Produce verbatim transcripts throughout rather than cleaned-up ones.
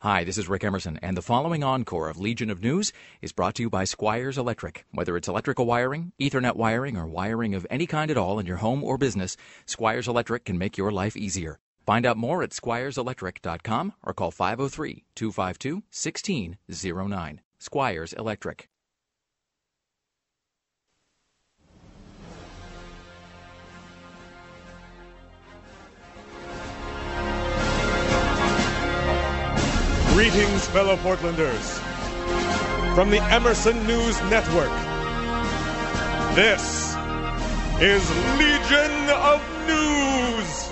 Hi, this is Rick Emerson, and the following encore of Legion of News is brought to you by Squires Electric. Whether it's electrical wiring, Ethernet wiring, or wiring of any kind at all in your home or business, Squires Electric can make your life easier. Find out more at squires electric dot com or call five oh three, two five two, one six oh nine. Squires Electric. Greetings, fellow Portlanders, from the Emerson News Network. This is Legion of News.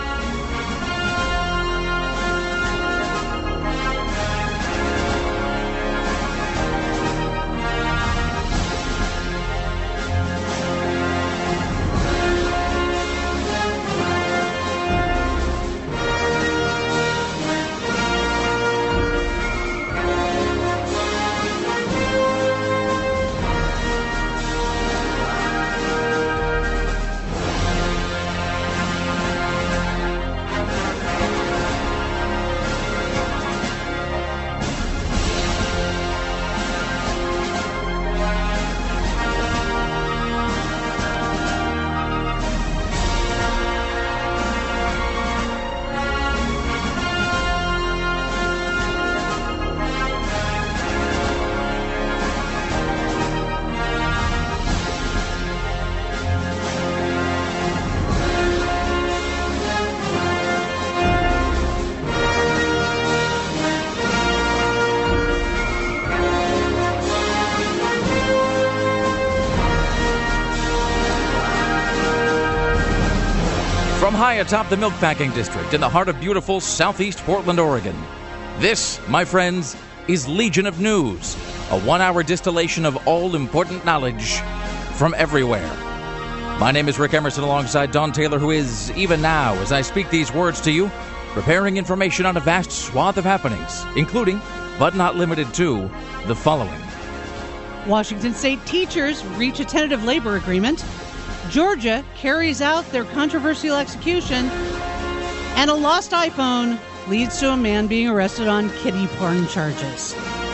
From high atop the Milkpacking District in the heart of beautiful southeast Portland, Oregon, this, my friends, is Legion of News, a one-hour distillation of all-important knowledge from everywhere. My name is Rick Emerson alongside Don Taylor, who is, even now, as I speak these words to you, preparing information on a vast swath of happenings, including, but not limited to, the following. Washington State teachers reach a tentative labor agreement. Georgia carries out their controversial execution, and a lost iPhone leads to a man being arrested on kiddie porn charges.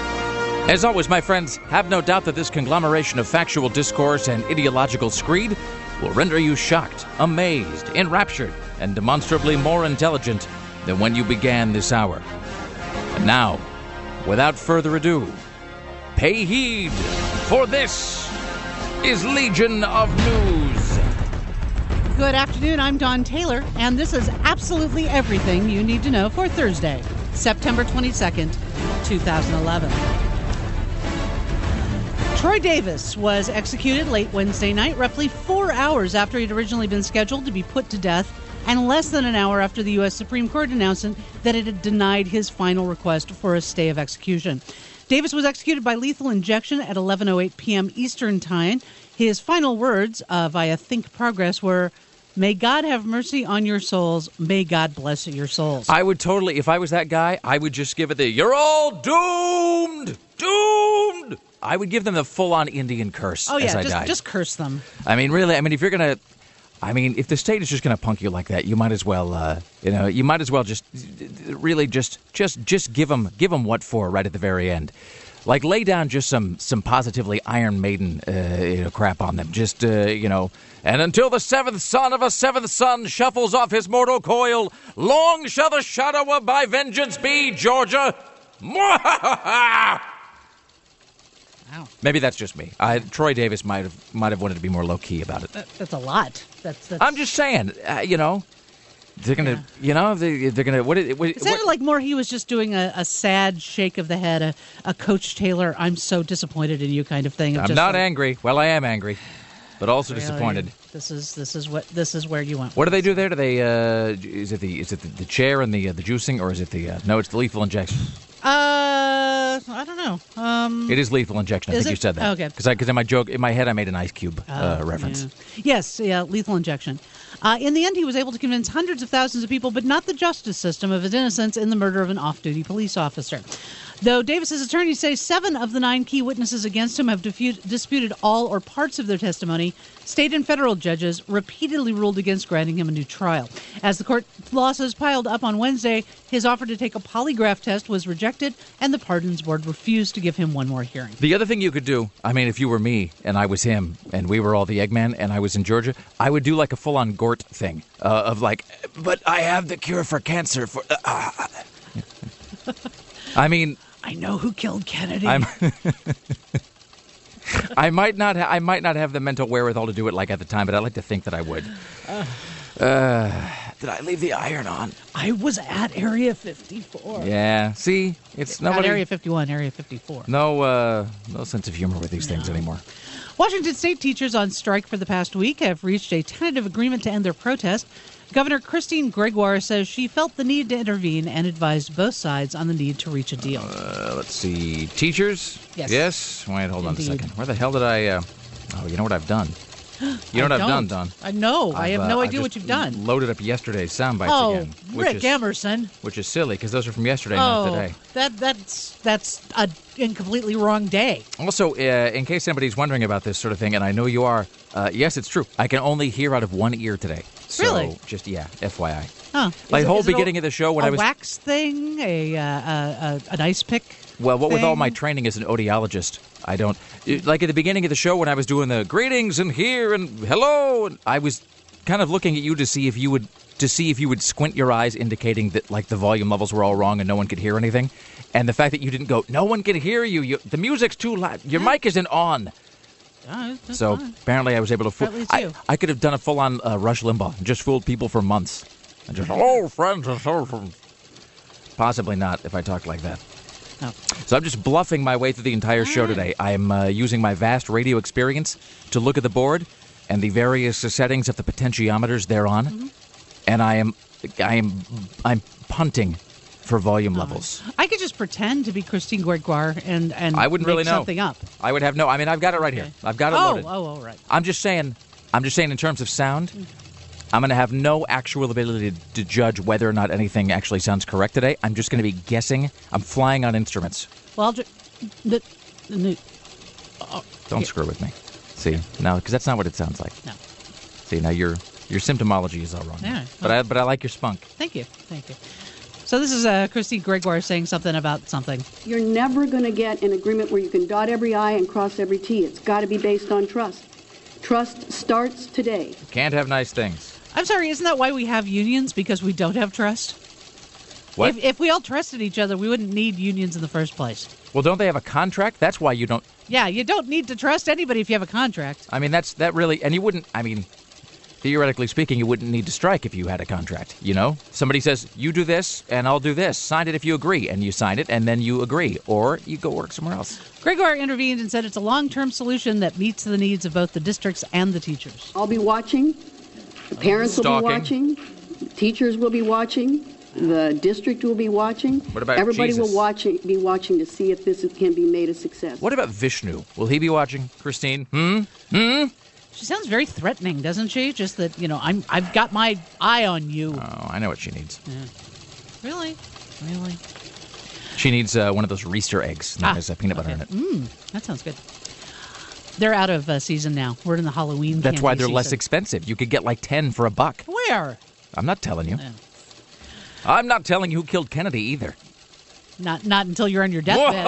As always, my friends, have no doubt that this conglomeration of factual discourse and ideological screed will render you shocked, amazed, enraptured, and demonstrably more intelligent than when you began this hour. And now, without further ado, pay heed, for this is Legion of News. Good afternoon, I'm Don Taylor, and this is absolutely everything you need to know for Thursday, September twenty-second, twenty eleven. Troy Davis was executed late Wednesday night, roughly four hours after he'd originally been scheduled to be put to death, and less than an hour after the U S Supreme Court announced that it had denied his final request for a stay of execution. Davis was executed by lethal injection at eleven oh eight p.m. Eastern Time. His final words uh, via Think Progress were, "May God have mercy on your souls. May God bless your souls." I would totally, if I was that guy, I would just give it the, "You're all doomed! Doomed!" I would give them the full-on Indian curse oh, yeah, as I just, died. just curse them. I mean, really, I mean, if you're going to, I mean, if the state is just going to punk you like that, you might as well, uh, you know, you might as well just, really just, just, just give them, give them what for right at the very end. Like, lay down just some, some positively Iron Maiden uh, you know, crap on them. Just, uh, you know, and until the seventh son of a seventh son shuffles off his mortal coil, long shall the shadow of my vengeance be, Georgia. Wow. Maybe that's just me. I, Troy Davis might have might have wanted to be more low key about it. That, that's a lot. That's, that's. I'm just saying, uh, you know. They're gonna, yeah. you know, they, they're gonna. What? It, what it sounded what, like more he was just doing a, a sad shake of the head, a, a Coach Taylor, "I'm so disappointed in you" kind of thing. Of I'm just not like, angry. Well, I am angry, but also really, disappointed. This is this is what this is where you want. What do they do there? Do they? Uh, is it the is it the, the chair and the uh, the juicing, or is it the? Uh, no, it's the lethal injection. Uh, I don't know. Um, it is lethal injection. I think it? you said that. Okay. Because because in my joke in my head I made an Ice Cube uh, uh, reference. Yeah. Yes, yeah, lethal injection. Uh, in the end, he was able to convince hundreds of thousands of people, but not the justice system, of his innocence in the murder of an off-duty police officer. Though Davis's attorneys say seven of the nine key witnesses against him have difu- disputed all or parts of their testimony, state and federal judges repeatedly ruled against granting him a new trial. As the court losses piled up on Wednesday, his offer to take a polygraph test was rejected, and the Pardons Board refused to give him one more hearing. The other thing you could do, I mean, if you were me and I was him and we were all the Eggman and I was in Georgia, I would do like a full-on Gort thing uh, of like, but I have the cure for cancer. For uh, uh. I mean... I know who killed Kennedy. I'm I might not. Ha- I might not have the mental wherewithal to do it like at the time, but I like to think that I would. Uh, did I leave the iron on? I was at Area fifty-four. Yeah. See, it's nobody. Not Area fifty-one, Area fifty-four. No, uh, no sense of humor with these no. things anymore. Washington State teachers on strike for the past week have reached a tentative agreement to end their protest. Governor Christine Gregoire says she felt the need to intervene and advised both sides on the need to reach a deal. Uh, let's see. Teachers? Yes. Yes? Wait, hold Indeed. on a second. Where the hell did I... Uh... Oh, you know what I've done? You know I what I've don't. done, Don? I know. I have I've, no uh, idea I've what you've done. Loaded up yesterday's sound bites oh, again. Which Rick is, Emerson. Which is silly, because those are from yesterday, oh, not today. That, that's that's a completely wrong day. Also, uh, in case anybody's wondering about this sort of thing, and I know you are, uh, yes, it's true. I can only hear out of one ear today. So Really? Just, yeah, F Y I. Huh. Like Is the whole it- is it beginning a, of the show when a I was... wax thing, a, uh, a, a an ice pick. Well, what with all thing? my training as an audiologist, I don't... it- Like at the beginning of the show when I was doing the greetings and here and hello, and I was kind of looking at you to see if you would to see if you would squint your eyes, indicating that like the volume levels were all wrong and no one could hear anything. And the fact that you didn't go, no one can hear you, you the music's too loud, your mic isn't on. Oh, that's So fine. apparently I was able to fool... Partly I, too. I could have done a full-on uh, Rush Limbaugh and just fooled people for months. And just, hello, friends. and so forth." Possibly not if I talked like that. Oh. So I'm just bluffing my way through the entire show today. I'm uh, using my vast radio experience to look at the board and the various uh, settings of the potentiometers thereon, Mm-hmm. and I am, I am, I'm punting for volume levels. I could just pretend to be Christine Gregoire and and I wouldn't make really know. something up. I would have no. I mean, I've got it right here. I've got it Oh, loaded. oh, oh, right. I'm just saying. I'm just saying in terms of sound. I'm going to have no actual ability to, to judge whether or not anything actually sounds correct today. I'm just going to be guessing. I'm flying on instruments. Well, I'll ju- the, the, Don't Here. screw with me. See, no, because that's not what it sounds like. no. See, now your your symptomology is all wrong. Yeah, but I but I like your spunk. Thank you, thank you. So this is uh, Christine Gregoire saying something about something. You're never going to get an agreement where you can dot every I and cross every T. It's got to be based on trust. Trust starts today. Can't have nice things. I'm sorry, isn't that why we have unions? Because we don't have trust? What? If, if we all trusted each other, we wouldn't need unions in the first place. Well, don't they have a contract? That's why you don't. Yeah, you don't need to trust anybody if you have a contract. I mean, that's that really, and you wouldn't. I mean, theoretically speaking, you wouldn't need to strike if you had a contract. You know, somebody says you do this and I'll do this. Sign it if you agree, and you sign it, and then you agree, or you go work somewhere else. Gregoire intervened and said it's a long-term solution that meets the needs of both the districts and the teachers. I'll be watching. The parents will Stalking. be watching. Teachers will be watching. The district will be watching. What about Everybody Jesus? will watching, be watching to see if this can be made a success. What about Vishnu? Will he be watching, Christine? Hmm? Hmm? She sounds very threatening, doesn't she? Just that, you know, I'm, I've got my eye on you. Oh, I know what she needs. Really? Really? She needs uh, one of those Reister eggs that Ah, has uh, peanut butter okay. in it. Mm, that sounds good. They're out of uh, season now. We're in the Halloween That's why candy they're less season. expensive. You could get like ten for a buck. Where? I'm not telling you. Yeah. I'm not telling you who killed Kennedy either. Not not until you're on your deathbed.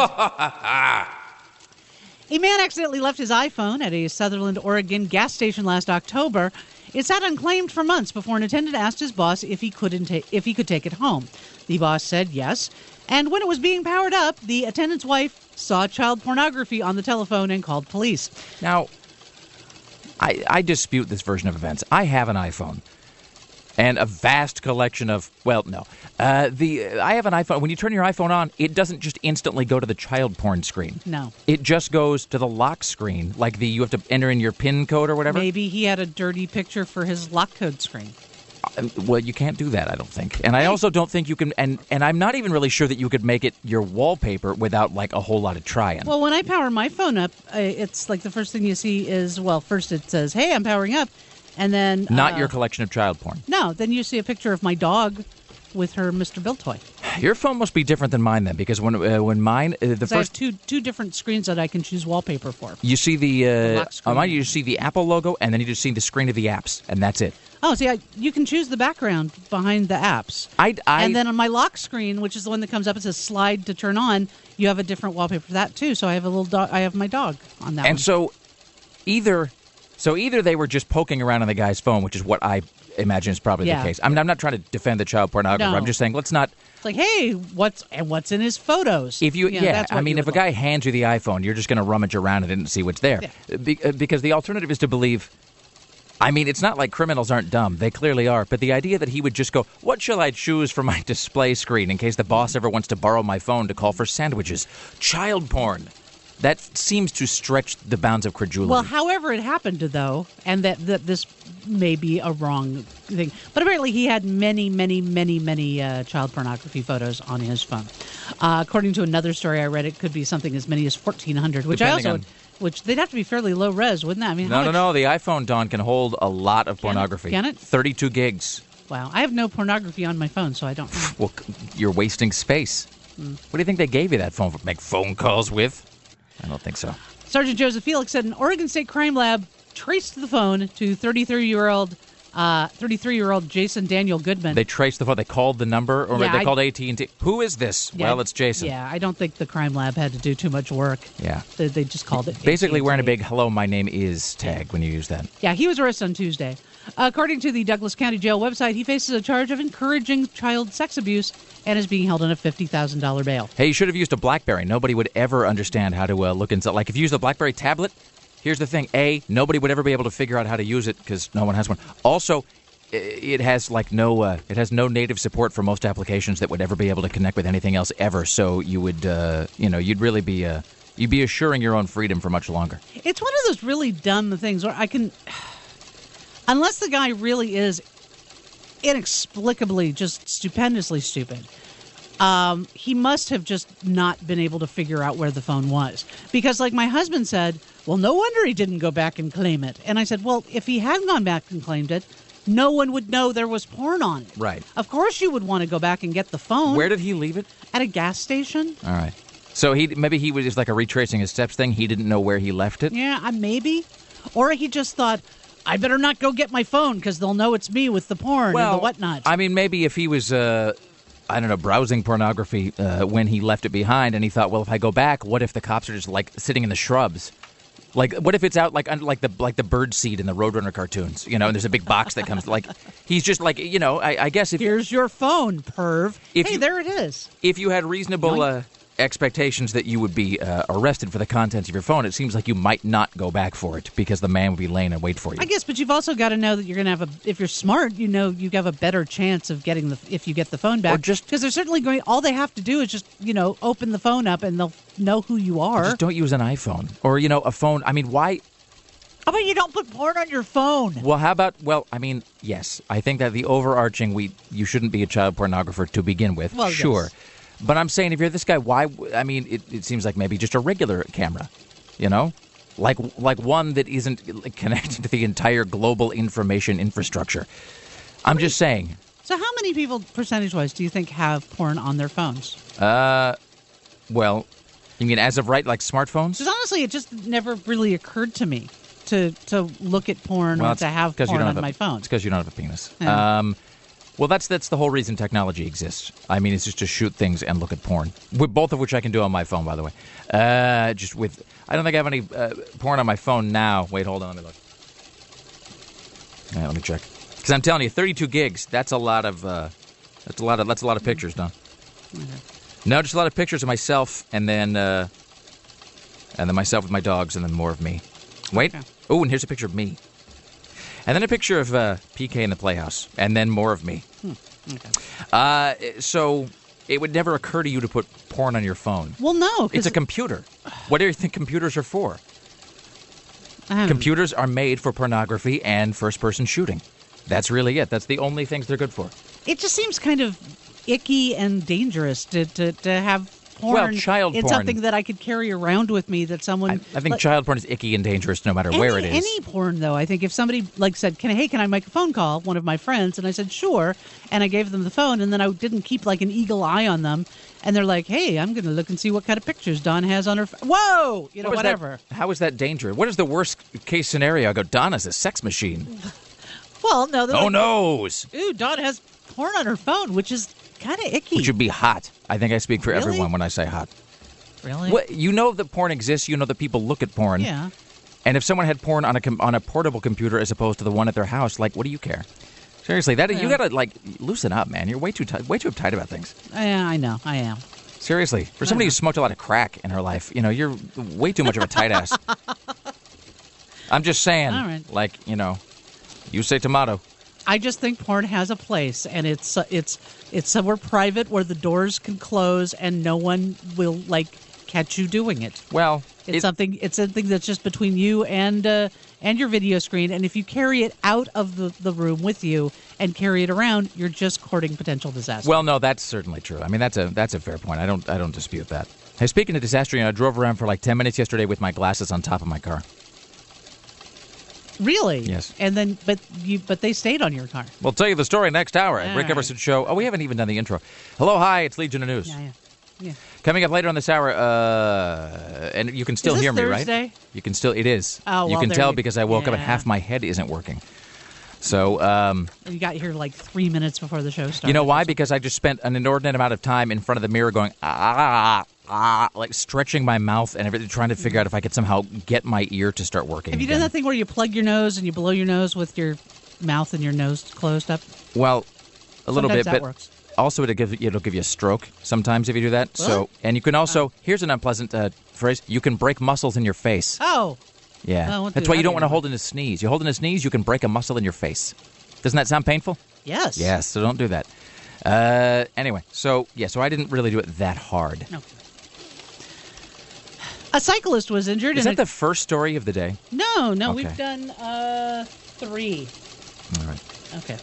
A man accidentally left his iPhone at a Sutherland, Oregon gas station last October. It sat unclaimed for months before an attendant asked his boss if he couldn't ta- if he could take it home. The boss said yes, and when it was being powered up, the attendant's wife saw child pornography on the telephone and called police. Now, I, I dispute this version of events. I have an iPhone and a vast collection of, well, no. Uh, the I have an iPhone. When you turn your iPhone on, it doesn't just instantly go to the child porn screen. No. It just goes to the lock screen, like the you have to enter in your PIN code or whatever. Maybe he had a dirty picture for his lock code screen. Uh, Well, you can't do that, I don't think. And I also don't think you can, and, and I'm not even really sure that you could make it your wallpaper without, like, a whole lot of trying. Well, when I power my phone up, uh, it's like the first thing you see is, well, first it says, hey, I'm powering up. And then... Not uh, your collection of child porn. No, then you see a picture of my dog with her Mister Bill toy. Your phone must be different than mine then, because when uh, when mine uh, the So I have first two two different screens that I can choose wallpaper for. you see the, uh, lock screen. on mine you just see the Apple logo, and then you just see the screen of the apps, and that's it. Oh, see, I, you can choose the background behind the apps. I, I and then on my lock screen, which is the one that comes up, it says slide to turn on. You have a different wallpaper for that too. So I have a little dog. I have my dog on that. and one. so either so either they were just poking around on the guy's phone, which is what I imagine is probably Yeah. the case. I mean, I'm not trying to defend the child pornographer. No. I'm just saying let's not. It's like, hey, what's and what's in his photos? If you, Yeah, yeah, that's I what mean, you if a would guy like. hands you the iPhone, you're just going to rummage around it and see what's there. Yeah. Be, uh, because the alternative is to believe. I mean, it's not like criminals aren't dumb. They clearly are. But the idea that he would just go, what shall I choose for my display screen in case the boss ever wants to borrow my phone to call for sandwiches? Child porn. That seems to stretch the bounds of credulity. Well, however it happened, though, and that, that this may be a wrong thing, but apparently he had many, many, many, many uh, child pornography photos on his phone. Uh, according to another story I read, it could be something as many as fourteen hundred, which Depending I also, on- which they'd have to be fairly low res, wouldn't that? I mean, no, how no, much- no. The iPhone, Don, can hold a lot of Can it? pornography. Can it? thirty-two gigs. Wow, I have no pornography on my phone, so I don't know. Well, c- you're wasting space. Hmm. What do you think they gave you that phone for? Make phone calls with? I don't think so. Sergeant Joseph Felix said an Oregon State crime lab traced the phone to thirty-three-year-old uh, thirty-three-year-old Jason Daniel Goodman. They traced the phone. They called the number, or Yeah, they I- called A T and T. Who is this? Yeah, Well, it's Jason. Yeah, I don't think the crime lab had to do too much work. Yeah. They, they just called it. Basically, wearing a A T and T. big "Hello, my name is" tag when you use that. Yeah, he was arrested on Tuesday. According to the Douglas County Jail website, he faces a charge of encouraging child sex abuse and is being held on a fifty thousand dollars bail. Hey, you should have used a BlackBerry. Nobody would ever understand how to uh, look inside. Like, if you use the BlackBerry tablet, here's the thing. A, nobody would ever be able to figure out how to use it because no one has one. Also, i- it has like no uh, it has no native support for most applications that would ever be able to connect with anything else ever. So you would, uh, you know, you'd really be uh, you'd be assuring your own freedom for much longer. It's one of those really dumb things where I can, unless the guy really is inexplicably just stupendously stupid, um, he must have just not been able to figure out where the phone was. Because, like my husband said, well, no wonder he didn't go back and claim it. And I said, well, if he had gone back and claimed it, no one would know there was porn on it. Right. Of course you would want to go back and get the phone. Where did he leave it? At a gas station? All right. So he maybe he was just like a retracing his steps thing. He didn't know where he left it. Yeah, uh, maybe. Or he just thought, I better not go get my phone because they'll know it's me with the porn and the whatnot. I mean, maybe if he was, uh, I don't know, browsing pornography uh, when he left it behind, and he thought, well, if I go back, what if the cops are just like sitting in the shrubs? Like, what if it's out like under, like the like the bird seed in the Roadrunner cartoons, you know? And there's a big box that comes. Like, he's just like, you know, I, I guess if Here's your phone, perv. If hey, you- there it is. if you had reasonable uh, expectations that you would be uh, arrested for the contents of your phone, it seems like you might not go back for it because the man would be laying in wait for you. I guess, but you've also got to know that you're going to have a. If you're smart, you know you have a better chance of getting the if you get the phone back. Or just- because they're certainly going. All they have to do is just you know open the phone up and they'll know who you are. Just don't use an iPhone or you know a phone. I mean, why? How about you don't put porn on your phone? Well, how about? Well, I mean, yes, I think that the overarching we you shouldn't be a child pornographer to begin with. Well, sure, yes. but I'm saying if you're this guy, why? w- I mean, it, it seems like maybe just a regular camera, you know, like like one that isn't like, connected to the entire global information infrastructure. I'm just saying. So, how many people, percentage-wise, do you think have porn on their phones? Uh, well, you mean as of right, like smartphones? Because honestly, it just never really occurred to me to to look at porn Well, or it's to have 'cause you porn don't on have a- my phone. It's because you don't have a penis. Yeah. Um, well, that's that's the whole reason technology exists. I mean, it's just to shoot things and look at porn. With both of which I can do on my phone, by the way. Uh, just with, I don't think I have any uh, porn on my phone now. Wait, hold on, let me look. Yeah, let me check. Because I'm telling you, thirty-two gigs. That's a lot of. Uh, that's a lot of. That's a lot of pictures, Don. No, just a lot of pictures of myself, and then, uh, and then myself with my dogs, and then more of me. Wait. Okay. Oh, and here's a picture of me. And then a picture of uh, P K in the Playhouse, and then more of me. Okay. Uh, so it would never occur to you to put porn on your phone. Well, no, It's a computer. What do you think computers are for? computer. Computers are made for pornography and first-person shooting. That's really it. That's the only things they're good for. It just seems kind of icky and dangerous to, to, to have porn Well, child in porn. something that I could carry around with me that someone... I, I think like, child porn is icky and dangerous no matter any, where it is. Any porn, though, I think if somebody like said, "Can hey, can I make a phone call?" One of my friends, and I said, "Sure," and I gave them the phone, and then I didn't keep like an eagle eye on them, and they're like, "Hey, I'm going to look and see what kind of pictures Dawn has on her." F-. Whoa, you know, What is whatever. That, how is that dangerous? What is the worst case scenario? I go, Donna's a sex machine. Well, no, they're Oh, like, noes. Ooh, Dawn has porn on her phone, which is kind of icky. Which would be hot. I think I speak for Really? everyone when I say hot. Really? What, you know that porn exists. You know that people look at porn. Yeah. And if someone had porn on a com- on a portable computer as opposed to the one at their house, like, what do you care? Seriously, that you Yeah. gotta like loosen up, man. You're way too t- way too uptight about things. Yeah, I know. I am. Seriously, for somebody who smoked a lot of crack in her life, you know, you're way too much of a tight ass. I'm just saying, All right. like, you know, you say tomato. I just think porn has a place, and it's uh, it's it's somewhere private where the doors can close and no one will like catch you doing it. Well, It's it- something. It's something that's just between you and uh, and your video screen. And if you carry it out of the, the room with you and carry it around, you're just courting potential disaster. Well, no, that's certainly true. I mean, that's a that's a fair point. I don't I don't dispute that. Hey, speaking of disaster, you know, I drove around for like ten minutes yesterday with my glasses on top of my car. Really? Yes. And then, but you, but they stayed on your car. We'll tell you the story next hour at All Rick right. Everson Show. Oh, we haven't even done the intro. Hello, hi, it's Legion of News. Yeah, yeah, yeah. Coming up later on this hour, uh, and you can still Is this hear me, Thursday? right? You can still, it is. Oh, you well, can there tell you- because I woke up and yeah. half my head isn't working. So, um, You got here like three minutes before the show started. you know or why? something. Because I just spent an inordinate amount of time in front of the mirror going, ah, ah, like stretching my mouth and everything, trying to figure out if I could somehow get my ear to start working Have you again. done that thing where you plug your nose and you blow your nose with your mouth and your nose closed up? Well, a little Sometimes bit, that but works. also it'll give, it'll give you a stroke sometimes if you do that. So, What? and you can also, here's an unpleasant uh, phrase, you can break muscles in your face. Oh, Yeah. I won't That's do why that you don't want to anymore. hold in a sneeze. You hold in a sneeze, you can break a muscle in your face. Doesn't that sound painful? yes. Yes, so don't do that. Uh, anyway, so, yeah, so I didn't really do it that hard. No. A cyclist was injured. Is in that a- the first story of the day? No, no, Okay. we've done uh, three. All right. Okay.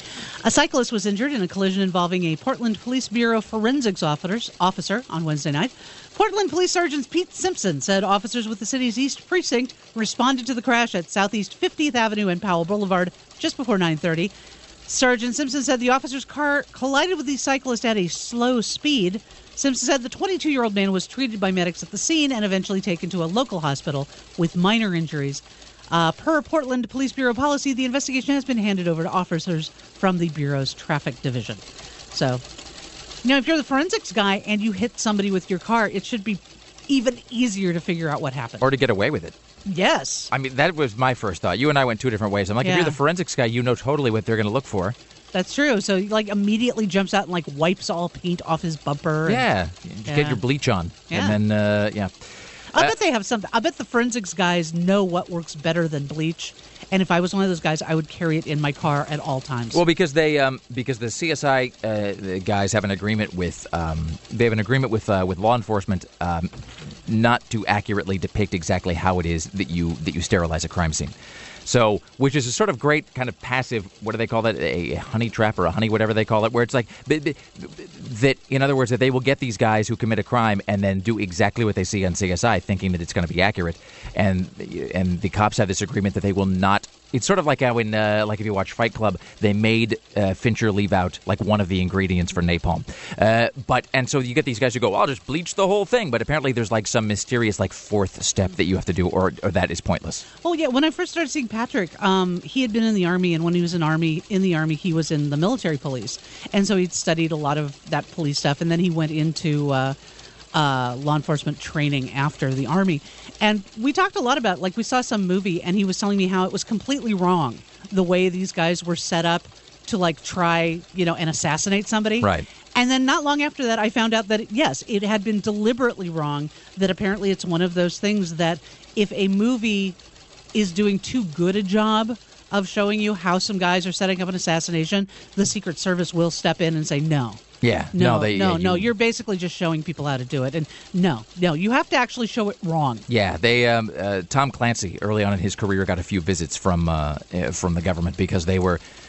A cyclist was injured in a collision involving a Portland Police Bureau forensics officers, officer on Wednesday night. Portland Police Sergeant Pete Simpson said officers with the city's East Precinct responded to the crash at Southeast fiftieth Avenue and Powell Boulevard just before nine thirty. Sergeant Simpson said the officer's car collided with the cyclist at a slow speed. Simpson said the twenty-two-year-old man was treated by medics at the scene and eventually taken to a local hospital with minor injuries. Uh, per Portland Police Bureau policy, the investigation has been handed over to officers from the Bureau's traffic division. So, you know, if you're the forensics guy and you hit somebody with your car, it should be even easier to figure out what happened. Or to get away with it. Yes. I mean, that was my first thought. You and I went two different ways. I'm like, if Yeah. you're the forensics guy, you know totally what they're going to look for. That's true. So he, like, immediately jumps out and, like, wipes all paint off his bumper. and- Yeah. Just Yeah. get your bleach on. Yeah. And then, uh, yeah. I Uh, bet they have something. I bet the forensics guys know what works better than bleach. And if I was one of those guys, I would carry it in my car at all times. Well, because they, um, because the C S I uh, the guys have an agreement with, um, they have an agreement with uh, with law enforcement, um, not to accurately depict exactly how it is that you that you sterilize a crime scene. So, which is a sort of great kind of passive, what do they call that, a, a honey trap or a honey whatever they call it, where it's like, b- b- that, in other words, that they will get these guys who commit a crime and then do exactly what they see on C S I, thinking that it's going to be accurate. And and the cops have this agreement that they will not, it's sort of like how in, uh, like if you watch Fight Club, they made uh, Fincher leave out like one of the ingredients for napalm. Uh, but, and so you get these guys who go, I'll just bleach the whole thing. But apparently there's like some mysterious like fourth step that you have to do, or, or that is pointless. Oh yeah, when I first started seeing Patrick, um, he had been in the army, and when he was in army in the army, he was in the military police, and so he'd studied a lot of that police stuff, and then he went into uh, uh, law enforcement training after the army, and we talked a lot about, like, we saw some movie, and he was telling me how it was completely wrong the way these guys were set up to, like, try, you know, and assassinate somebody. Right. And then not long after that, I found out that, yes, it had been deliberately wrong, that apparently it's one of those things that if a movie is doing too good a job of showing you how some guys are setting up an assassination, the Secret Service will step in and say, no. Yeah. No, No, they, no, yeah, no, you- you're basically just showing people how to do it. And no, no, you have to actually show it wrong. Yeah, they um, uh, Tom Clancy early on in his career got a few visits from uh, uh, from the government because they were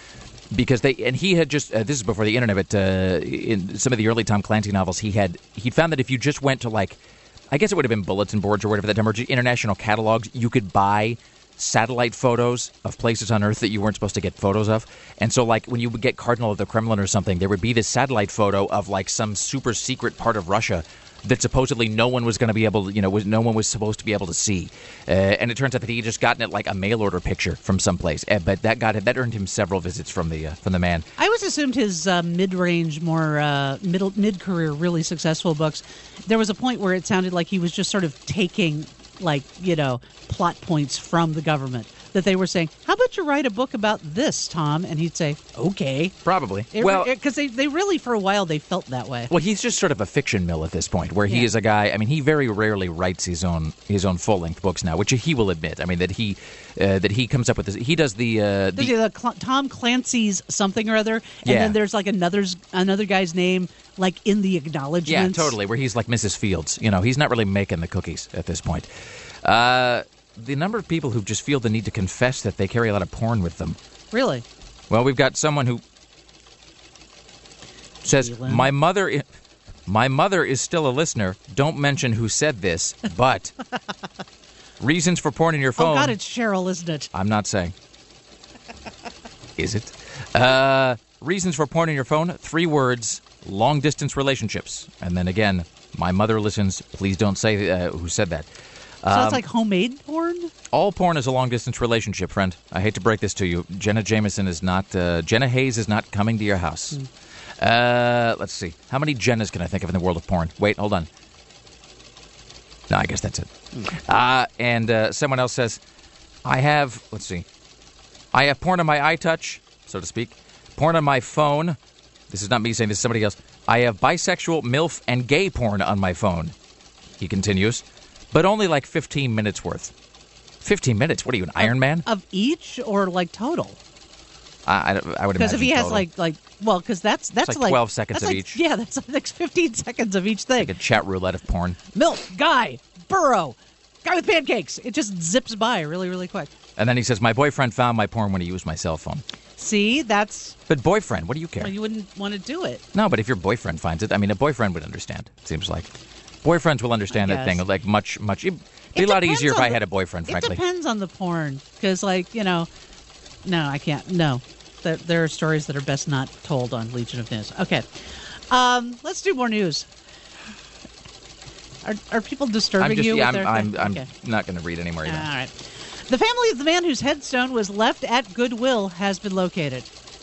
because they and he had just uh, this is before the internet, but uh, in some of the early Tom Clancy novels, he had he found that if you just went to like, I guess it would have been bulletin boards or whatever that time, or international catalogs, you could buy satellite photos of places on Earth that you weren't supposed to get photos of. And so, like, when you would get Cardinal of the Kremlin or something, there would be this satellite photo of, like, some super secret part of Russia that supposedly no one was going to be able to, you know, was, no one was supposed to be able to see. Uh, and it turns out that he had just gotten it, like, a mail-order picture from someplace. Uh, but that got that earned him several visits from the uh, from the man. I always assumed his uh, mid-range, more uh, middle mid-career, really successful books, there was a point where it sounded like he was just sort of taking, like, you know, plot points from the government. That they were saying, how about you write a book about this, Tom? And he'd say, okay. Probably. It, well, because they, they really, for a while, they felt that way. Well, he's just sort of a fiction mill at this point, where he Yeah. is a guy. I mean, he very rarely writes his own his own full length books now, which he will admit. I mean, that he uh, that he comes up with this. He does the. Uh, There's the the Cl- Tom Clancy's something or other, and Yeah. then there's like another's another guy's name, like in the yeah, acknowledgments. totally. Where he's like Missus Fields. You know, he's not really making the cookies at this point. Uh, the number of people who just feel the need to confess that they carry a lot of porn with them. Really? Well, we've got someone who says, Leland. "My mother, I- my mother is still a listener. Don't mention who said this, but reasons for porn in your phone." Oh God, it's Cheryl, isn't it? I'm not saying. Is it? Uh, reasons for porn in your phone. Three words: long distance relationships. And then again, my mother listens. Please don't say uh, who said that. So Um, it's like homemade porn? All porn is a long-distance relationship, friend. I hate to break this to you. Jenna Jameson is not... Uh, Jenna Hayes is not coming to your house. Uh, let's see. How many Jennas can I think of in the world of porn? Wait, hold on. No, I guess that's it. Uh, and uh, someone else says, I have... Let's see. I have porn on my iTouch, so to speak. Porn on my phone. This is not me saying this, is somebody else. I have bisexual, MILF, and gay porn on my phone. He continues. But only like fifteen minutes worth. fifteen minutes? What are you, an Iron Man? Of each or like total? I, I, I would imagine Because if he has total. like, like well, because that's, that's like twelve seconds that's of like- each. Yeah, that's like fifteen seconds of each thing. Like a chat roulette of porn. Milk, guy, burrow, guy with pancakes. It just zips by really, really quick. And then he says, my boyfriend found my porn when he used my cell phone. See, that's... But boyfriend, what do you care? Well, you wouldn't want to do it. No, but if your boyfriend finds it, I mean, a boyfriend would understand, it seems like. Boyfriends will understand I that thing, guess. like much, much... It'd be It a lot depends easier if on I the- had a boyfriend, frankly. It depends on the porn. Because, like, you know... No, I can't. No. There, there are stories that are best not told on Legion of News. Okay. Um, let's do more news. Are, are people disturbing I'm just, you yeah, with their I'm, I'm, thing? I'm Okay. not going to read anymore. All Either. right. The family of the man whose headstone was left at Goodwill has been located.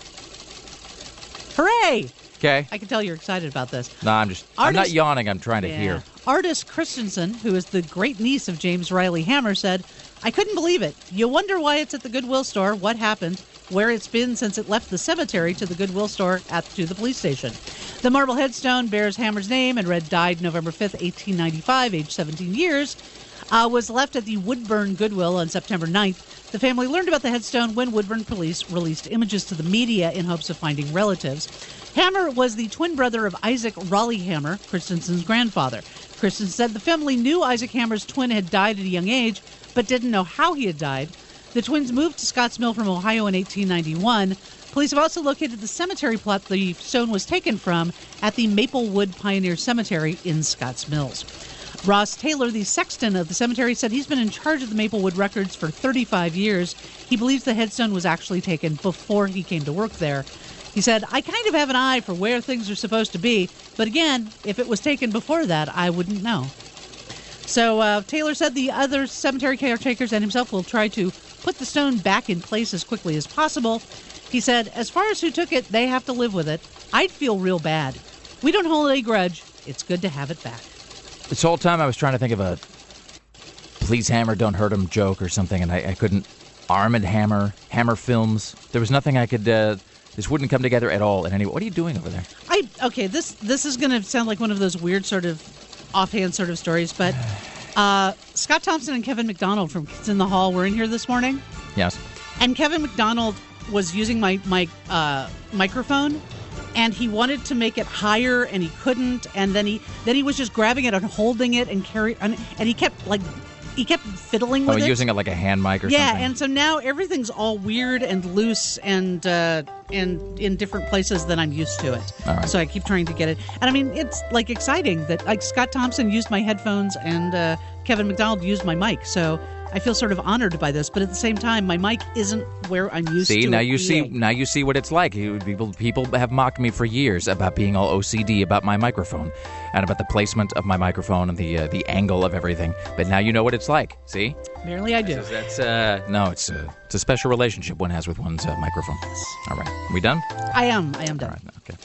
Hooray! Okay. I can tell you're excited about this. No, I'm just... I'm not Artist- yawning, I'm trying to Yeah. hear. Artist Christensen, who is the great niece of James Riley Hammer, said, I couldn't believe it. You wonder why it's at the Goodwill store, what happened, where it's been since it left the cemetery to the Goodwill store at to the police station. The marble headstone bears Hammer's name and read died November fifth, eighteen ninety-five, age seventeen years, uh, was left at the Woodburn Goodwill on September ninth. The family learned about the headstone when Woodburn police released images to the media in hopes of finding relatives. Hammer was the twin brother of Isaac Raleigh Hammer, Christensen's grandfather. Christensen said the family knew Isaac Hammer's twin had died at a young age, but didn't know how he had died. The twins moved to Scotts Mill from Ohio in eighteen ninety-one. Police have also located the cemetery plot the stone was taken from at the Maplewood Pioneer Cemetery in Scotts Mills. Ross Taylor, the sexton of the cemetery, said he's been in charge of the Maplewood records for thirty-five years. He believes the headstone was actually taken before he came to work there. He said, I kind of have an eye for where things are supposed to be, but again, if it was taken before that, I wouldn't know. So uh, Taylor said the other cemetery caretakers and himself will try to put the stone back in place as quickly as possible. He said, as far as who took it, they have to live with it. I'd feel real bad. We don't hold a grudge. It's good to have it back. This whole time I was trying to think of a please hammer, don't hurt him joke or something, and I, I couldn't. Arm and Hammer, Hammer Films. There was nothing I could... Uh, this wouldn't come together at all in any way. What are you doing over there? I okay. This this is going to sound like one of those weird sort of offhand sort of stories, but uh, Scott Thompson and Kevin McDonald from Kids in the Hall were in here this morning, Yes. and Kevin McDonald was using my my uh, microphone, and he wanted to make it higher, and he couldn't, and then he then he was just grabbing it and holding it and carry, and, and he kept like he kept fiddling Oh, with it. using it like a hand mic or yeah, something. and so now everything's all weird and loose and uh, and in different places than I'm used to it. All right. So I keep trying to get it. And I mean, it's like exciting that like Scott Thompson used my headphones and uh, Kevin McDonald used my mic. So I feel sort of honored by this, but at the same time, my mic isn't where I'm used See, to. now it you see, being. now you see what it's like. You- People, people have mocked me for years about being all O C D about my microphone and about the placement of my microphone and the uh, the angle of everything. But now you know what it's like. See, Barely I do. that's uh, no, it's a it's a special relationship one has with one's uh, microphone. All right, we done? I am. I am done. All right, okay.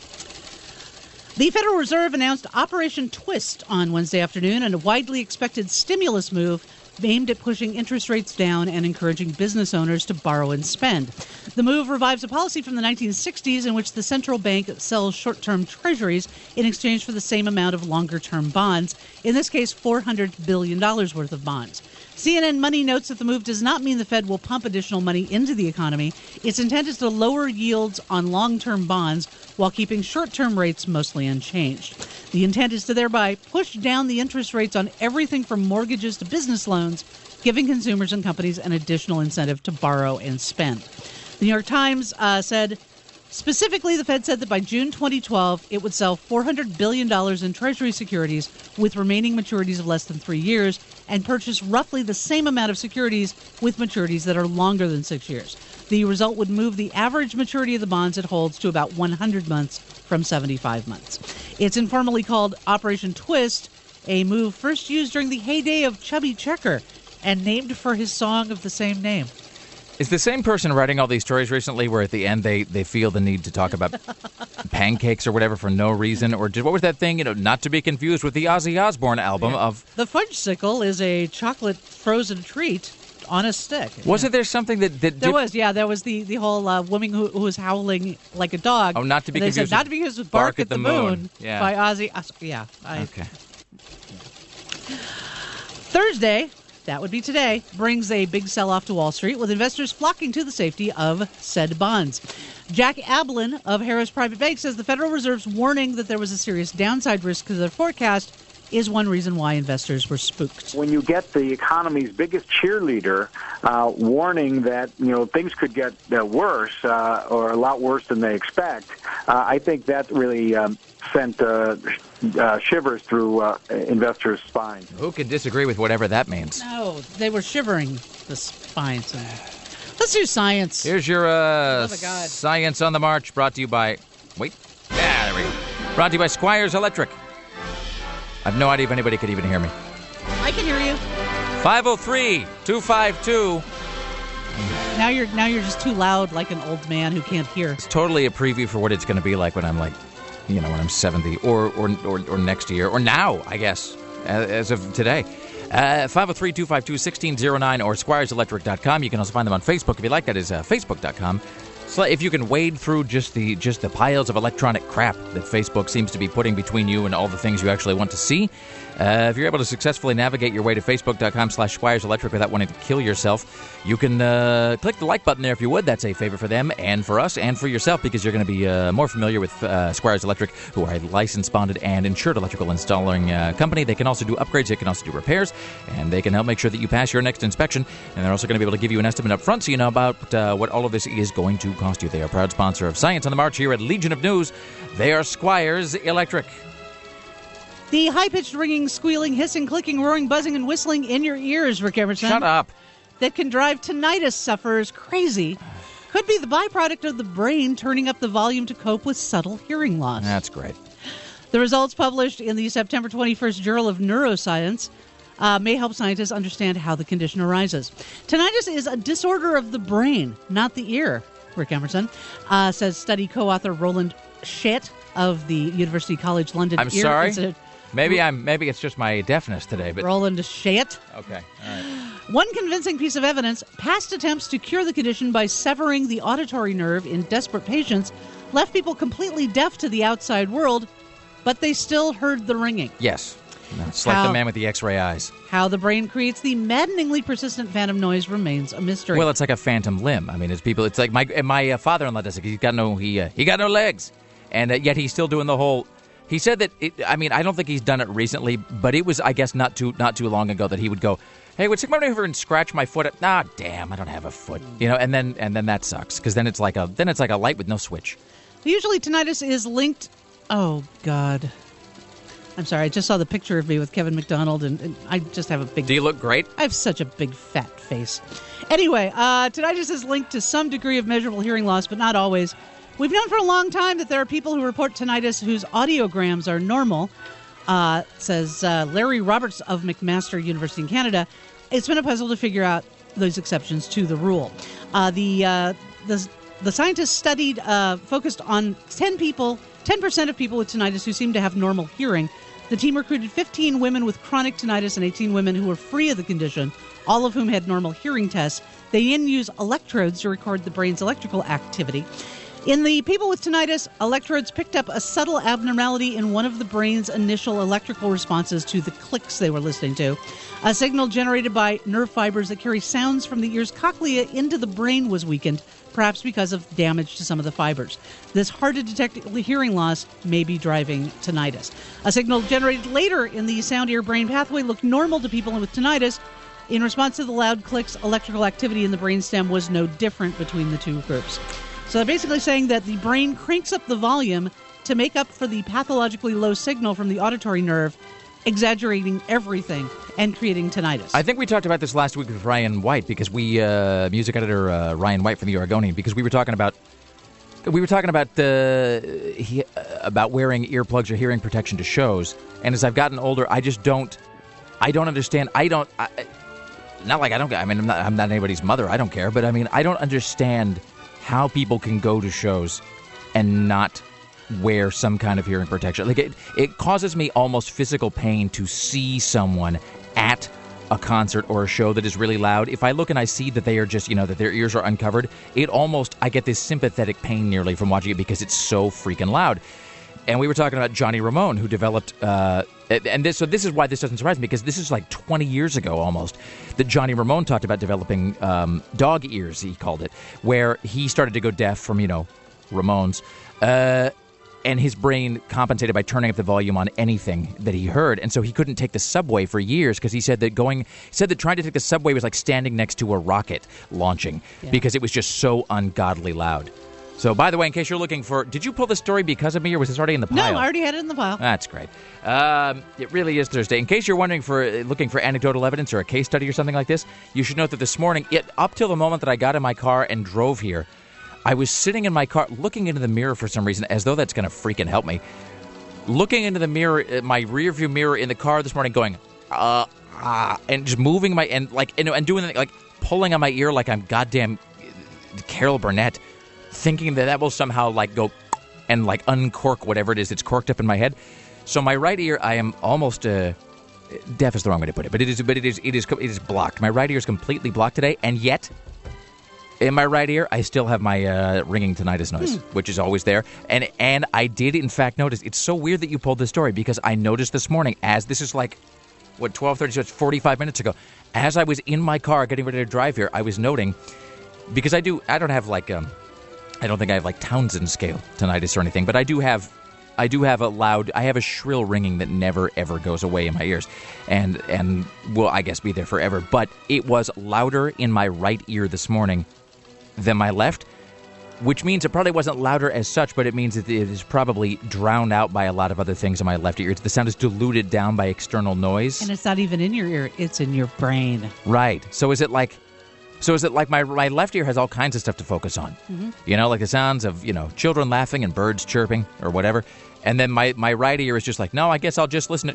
The Federal Reserve announced Operation Twist on Wednesday afternoon, and a widely expected stimulus move aimed at pushing interest rates down and encouraging business owners to borrow and spend. The move revives a policy from the nineteen sixties in which the central bank sells short-term treasuries in exchange for the same amount of longer-term bonds, in this case four hundred billion dollars worth of bonds. C N N Money notes that the move does not mean the Fed will pump additional money into the economy. Its intent is to lower yields on long-term bonds while keeping short-term rates mostly unchanged. The intent is to thereby push down the interest rates on everything from mortgages to business loans, giving consumers and companies an additional incentive to borrow and spend. The New York Times uh, said, specifically, the Fed said that by June twenty twelve, it would sell four hundred billion dollars in Treasury securities with remaining maturities of less than three years and purchase roughly the same amount of securities with maturities that are longer than six years. The result would move the average maturity of the bonds it holds to about one hundred months from seventy-five months. It's informally called Operation Twist, a move first used during the heyday of Chubby Checker and named for his song of the same name. Is the same person writing all these stories recently where at the end they, they feel the need to talk about pancakes or whatever for no reason? Or did, what was that thing, you know, not to be confused with the Ozzy Osbourne album of... The Fudgesicle is a chocolate frozen treat on a stick. Wasn't there something that... that There did- was, yeah. There was the, the whole uh, woman who, who was howling like a dog. Oh, not to be And they confused said, not with to be confused with Bark, at the, Moon, Moon. Yeah. by Ozzy. Os- yeah. I, Okay. Thursday, that would be today, brings a big sell-off to Wall Street with investors flocking to the safety of said bonds. Jack Ablin of Harris Private Bank says the Federal Reserve's warning that there was a serious downside risk to their forecast is one reason why investors were spooked. When you get the economy's biggest cheerleader uh, warning that, you know, things could get uh, worse uh, or a lot worse than they expect, uh, I think that really um, sent uh, uh, shivers through uh, investors' spines. Who could disagree with whatever that means? No, they were shivering the spines. Let's do science. Here's your uh, Love of God. Science on the March, brought to you by... Wait. Yeah, there we go. Brought to you by Squires Electric. I have no idea if anybody could even hear me. I can hear you. five oh three, two five two. Now you're now you're just too loud, like an old man who can't hear. It's totally a preview for what it's going to be like when I'm like, you know, when I'm seventy or or or, or next year or now, I guess, as, as of today. Uh, five oh three, two five two, one six oh nine or squires electric dot com. You can also find them on Facebook if you like. That is uh, facebook dot com. So if you can wade through just the just the piles of electronic crap that Facebook seems to be putting between you and all the things you actually want to see, uh, if you're able to successfully navigate your way to facebook dot com slash squires electric without wanting to kill yourself, you can uh, click the like button there if you would. That's a favor for them and for us and for yourself because you're going to be uh, more familiar with uh, Squires Electric, who are a licensed, bonded, and insured electrical installing uh, company. They can also do upgrades. They can also do repairs, and they can help make sure that you pass your next inspection. And they're also going to be able to give you an estimate up front so you know about uh, what all of this is going to cost you. They are a proud sponsor of Science on the March here at Legion of News. They are Squires Electric. The high-pitched ringing, squealing, hissing, clicking, roaring, buzzing, and whistling in your ears, Rick Emerson. Shut up. That can drive tinnitus sufferers crazy could be the byproduct of the brain turning up the volume to cope with subtle hearing loss. That's great. The results published in the September twenty-first Journal of Neuroscience uh, may help scientists understand how the condition arises. Tinnitus is a disorder of the brain, not the ear, Rick Emerson, uh, says study co-author Roland Schett of the University College London I'm Ear sorry? Institute. Maybe I'm. Maybe it's just my deafness today, but Roland Schett. okay. All right. One convincing piece of evidence, past attempts to cure the condition by severing the auditory nerve in desperate patients left people completely deaf to the outside world, but they still heard the ringing. Yes. It's like How- the man with the X-ray eyes. How the brain creates the maddeningly persistent phantom noise remains a mystery. Well, it's like a phantom limb. I mean, it's people. It's like my my uh, father-in-law does it. He's got no he uh, he got no legs, and uh, yet he's still doing the whole. He said that. It, I mean, I don't think he's done it recently, but it was, I guess, not too not too long ago that he would go, Hey, would someone over and scratch my foot? Ah, damn, I don't have a foot. You know, and then and then that sucks because then it's like a then it's like a light with no switch. Usually tinnitus is linked. Oh God, I'm sorry. I just saw the picture of me with Kevin McDonald, and, and I just have a big. Do you look great? I have such a big fat face. Anyway, uh, tinnitus is linked to some degree of measurable hearing loss, but not always. We've known for a long time that there are people who report tinnitus whose audiograms are normal. Uh, says uh, Larry Roberts of McMaster University in Canada. It's been a puzzle to figure out those exceptions to the rule. Uh, the, uh, the the scientists studied, uh, focused on ten people, ten percent of people with tinnitus who seem to have normal hearing. The team recruited fifteen women with chronic tinnitus and eighteen women who were free of the condition, all of whom had normal hearing tests. They then use electrodes to record the brain's electrical activity. In the people with tinnitus, electrodes picked up a subtle abnormality in one of the brain's initial electrical responses to the clicks they were listening to. A signal generated by nerve fibers that carry sounds from the ear's cochlea into the brain was weakened, perhaps because of damage to some of the fibers. This hard-to-detect hearing loss may be driving tinnitus. A signal generated later in the sound-ear-brain pathway looked normal to people with tinnitus. In response to the loud clicks, electrical activity in the brainstem was no different between the two groups. So they're basically saying that the brain cranks up the volume to make up for the pathologically low signal from the auditory nerve, exaggerating everything and creating tinnitus. I think we talked about this last week with Ryan White because we, uh, music editor uh, Ryan White from the Oregonian, because we were talking about we were talking about uh, he, uh, about wearing earplugs or hearing protection to shows. And as I've gotten older, I just don't, I don't understand. I don't, I, not like I don't. I mean, I'm not, I'm not anybody's mother. I don't care. But I mean, I don't understand how people can go to shows and not wear some kind of hearing protection. Like it, it causes me almost physical pain to see someone at a concert or a show that is really loud. If I look and I see that they are just, you know, that their ears are uncovered, it almost, I get this sympathetic pain nearly from watching it because it's so freaking loud. And we were talking about Johnny Ramone, who developed, uh, and this, so this is why this doesn't surprise me, because this is like twenty years ago almost, that Johnny Ramone talked about developing um, dog ears, he called it, where he started to go deaf from, you know, Ramones, uh, and his brain compensated by turning up the volume on anything that he heard, and so he couldn't take the subway for years because he said that going, he said that trying to take the subway was like standing next to a rocket launching yeah. because it was just so ungodly loud. So, by the way, in case you're looking for... Did you pull this story because of me, or was this already in the pile? No, I already had it in the pile. That's great. Um, it really is Thursday. In case you're wondering for looking for anecdotal evidence or a case study or something like this, you should note that this morning, it, up till the moment that I got in my car and drove here, I was sitting in my car looking into the mirror for some reason, as though that's going to freaking help me. Looking into the mirror, my rearview mirror in the car this morning, going, uh, ah, and just moving my... And, like, and, and doing, like, pulling on my ear like I'm goddamn Carol Burnett, thinking that that will somehow, like, go and, like, uncork whatever it is that's corked up in my head. So my right ear, I am almost, uh, deaf is the wrong way to put it, but it is, but it is, it is, it is blocked. My right ear is completely blocked today, and yet, in my right ear, I still have my uh, ringing tinnitus noise, hmm. which is always there. And and I did, in fact, notice, it's so weird that you pulled this story, because I noticed this morning, as this is like, what, twelve thirty, so it's forty-five minutes ago, as I was in my car getting ready to drive here, I was noting, because I do, I don't have, like, um, I don't think I have like Townsend scale tinnitus or anything, but I do have, I do have a loud, I have a shrill ringing that never ever goes away in my ears, and and will I guess be there forever. But it was louder in my right ear this morning than my left, which means it probably wasn't louder as such, but it means that it is probably drowned out by a lot of other things in my left ear. The sound is diluted down by external noise, and it's not even in your ear; it's in your brain. Right. So is it like? So is it like my my left ear has all kinds of stuff to focus on? Mm-hmm. You know, like the sounds of, you know, children laughing and birds chirping or whatever. And then my, my right ear is just like, no, I guess I'll just listen to,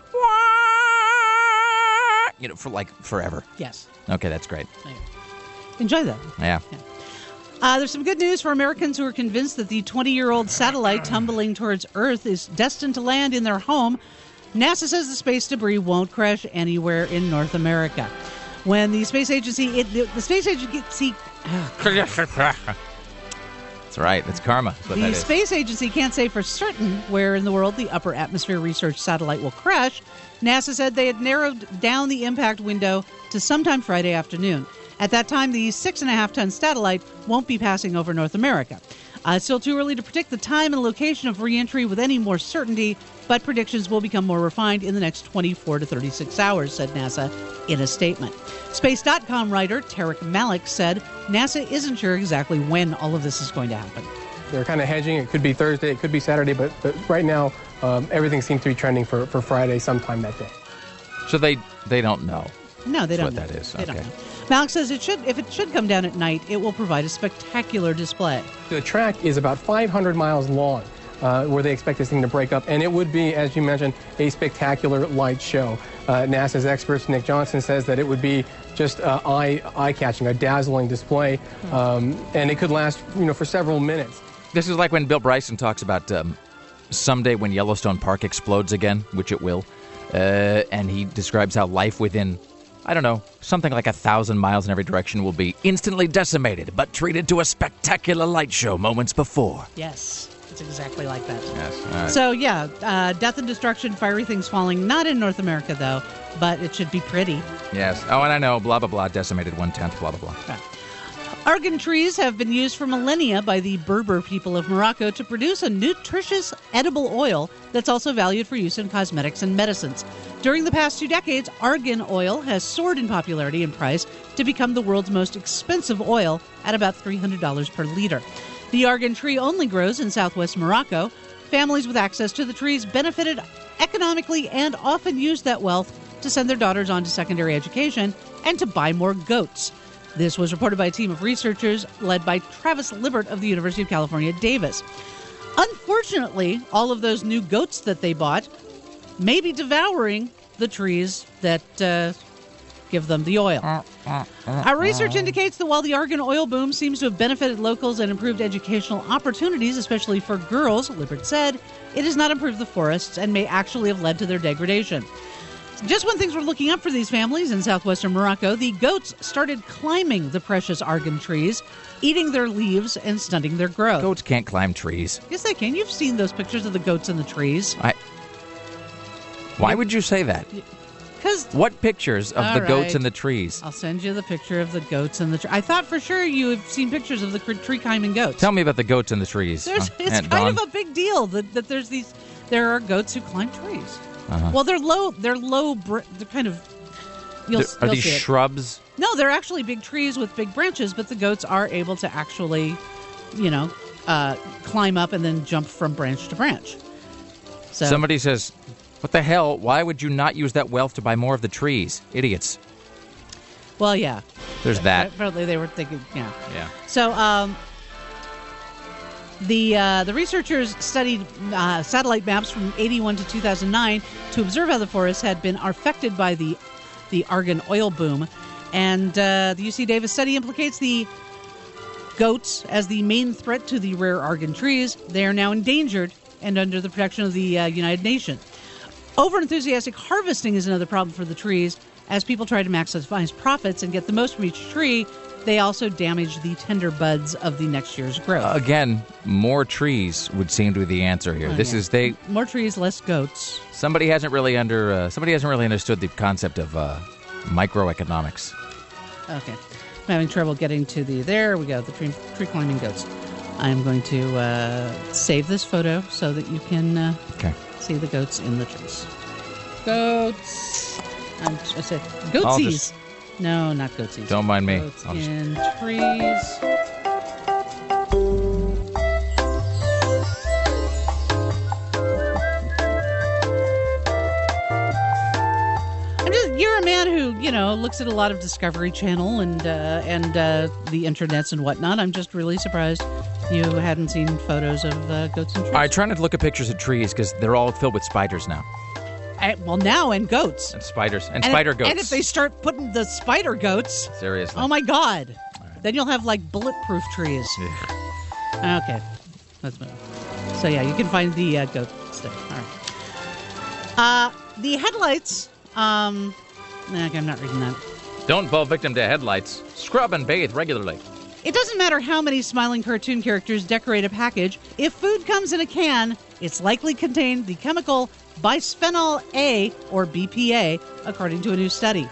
you know, for like forever. Yes. Okay, that's great. Enjoy that. Yeah. yeah. Uh, there's some good news for Americans who are convinced that the twenty-year-old satellite tumbling towards Earth is destined to land in their home. NASA says the space debris won't crash anywhere in North America. When the space agency, it, the, the space agency, that's right, that's karma. That's what the that is. space agency can't say for certain where in the world the upper atmosphere research satellite will crash. NASA said they had narrowed down the impact window to sometime Friday afternoon. At that time, the six and a half ton satellite won't be passing over North America. Uh, still too early to predict the time and location of reentry with any more certainty, but predictions will become more refined in the next twenty-four to thirty-six hours, said NASA in a statement. Space dot com writer Tarek Malik said NASA isn't sure exactly when all of this is going to happen. They're kind of hedging. It could be Thursday, it could be Saturday, but, but right now um, everything seems to be trending for, for Friday sometime that day. So they they don't know. No, they don't what know. that is. They Okay. don't know. Malik says it should, if it should come down at night, it will provide a spectacular display. The track is about five hundred miles long, uh, where they expect this thing to break up, and it would be, as you mentioned, a spectacular light show. Uh, NASA's expert Nick Johnson says that it would be just uh, eye eye-catching, a dazzling display, um, and it could last, you know, for several minutes. This is like when Bill Bryson talks about um, someday when Yellowstone Park explodes again, which it will, uh, and he describes how life within, I don't know, something like a thousand miles in every direction will be instantly decimated, but treated to a spectacular light show moments before. Yes, it's exactly like that. Yes. All right. So, yeah, uh, death and destruction, fiery things falling, not in North America, though, but it should be pretty. Yes. Oh, and I know, blah, blah, blah, decimated one-tenth, blah, blah, blah. Right. Argan trees have been used for millennia by the Berber people of Morocco to produce a nutritious edible oil that's also valued for use in cosmetics and medicines. During the past two decades, argan oil has soared in popularity and price to become the world's most expensive oil at about three hundred dollars per liter. The argan tree only grows in southwest Morocco. Families with access to the trees benefited economically and often used that wealth to send their daughters on to secondary education and to buy more goats. This was reported by a team of researchers led by Travis Libert of the University of California, Davis. Unfortunately, all of those new goats that they bought may be devouring the trees that uh, give them the oil. Our research indicates that while the argan oil boom seems to have benefited locals and improved educational opportunities, especially for girls, Libert said, it has not improved the forests and may actually have led to their degradation. Just when things were looking up for these families in southwestern Morocco, the goats started climbing the precious argan trees, eating their leaves and stunting their growth. Goats can't climb trees. Yes, they can. You've seen those pictures of the goats in the trees. I. Why would you say that? Because What pictures of All the goats right. in the trees? I'll send you the picture of the goats in the tree. I thought for sure you have seen pictures of the cr- tree climbing goats. Tell me about the goats in the trees. There's, uh, it's Aunt kind Dawn. of a big deal that, that there's these. There are goats who climb trees. Uh-huh. Well, they're low. They're low. Br- they're kind of. You'll, Th- Are you'll these see it. shrubs? No, they're actually big trees with big branches, but the goats are able to actually, you know, uh, climb up and then jump from branch to branch. So Somebody says, what the hell? Why would you not use that wealth to buy more of the trees? Idiots. well, yeah. There's that. Apparently, they were thinking, yeah. Yeah. So, um, the uh, the researchers studied uh, satellite maps from eighty-one to two thousand nine to observe how the forests had been affected by the the argan oil boom, and uh, the U C Davis study implicates the goats as the main threat to the rare argan trees. They are now endangered and under the protection of the uh, United Nations. Over-enthusiastic harvesting is another problem for the trees. As people try to maximize profits and get the most from each tree, they also damage the tender buds of the next year's growth. Again, more trees would seem to be the answer here. Oh, this yeah. is they. More trees, less goats. Somebody hasn't really under. Uh, somebody hasn't really understood the concept of uh, microeconomics. Okay. I'm having trouble getting to the... There we go, the tree, tree climbing goats. I'm going to uh, save this photo so that you can uh, Okay. see the goats in the trees. Goats. Um, I said I'll goatsies. just- No, not goatsies. Don't mind me. Goats I'll just- in trees. I'm just, you're a man who, you know, looks at a lot of Discovery Channel and uh, and uh, the internets and whatnot. I'm just really surprised you hadn't seen photos of uh, goats and trees. I try not to look at pictures of trees because they're all filled with spiders now. I- well, now and goats. And spiders. And, And spider if, goats. And if they start putting the spider goats, Seriously. oh my God, then you'll have like bulletproof trees. Okay, let's move. So yeah, you can find the uh, goat stuff. All right. Uh, the headlights. Um, nah, I'm not reading that. Don't fall victim to headlights. Scrub and bathe regularly. It doesn't matter how many smiling cartoon characters decorate a package. If food comes in a can, it's likely contained the chemical bisphenol A, or B P A, according to a new study.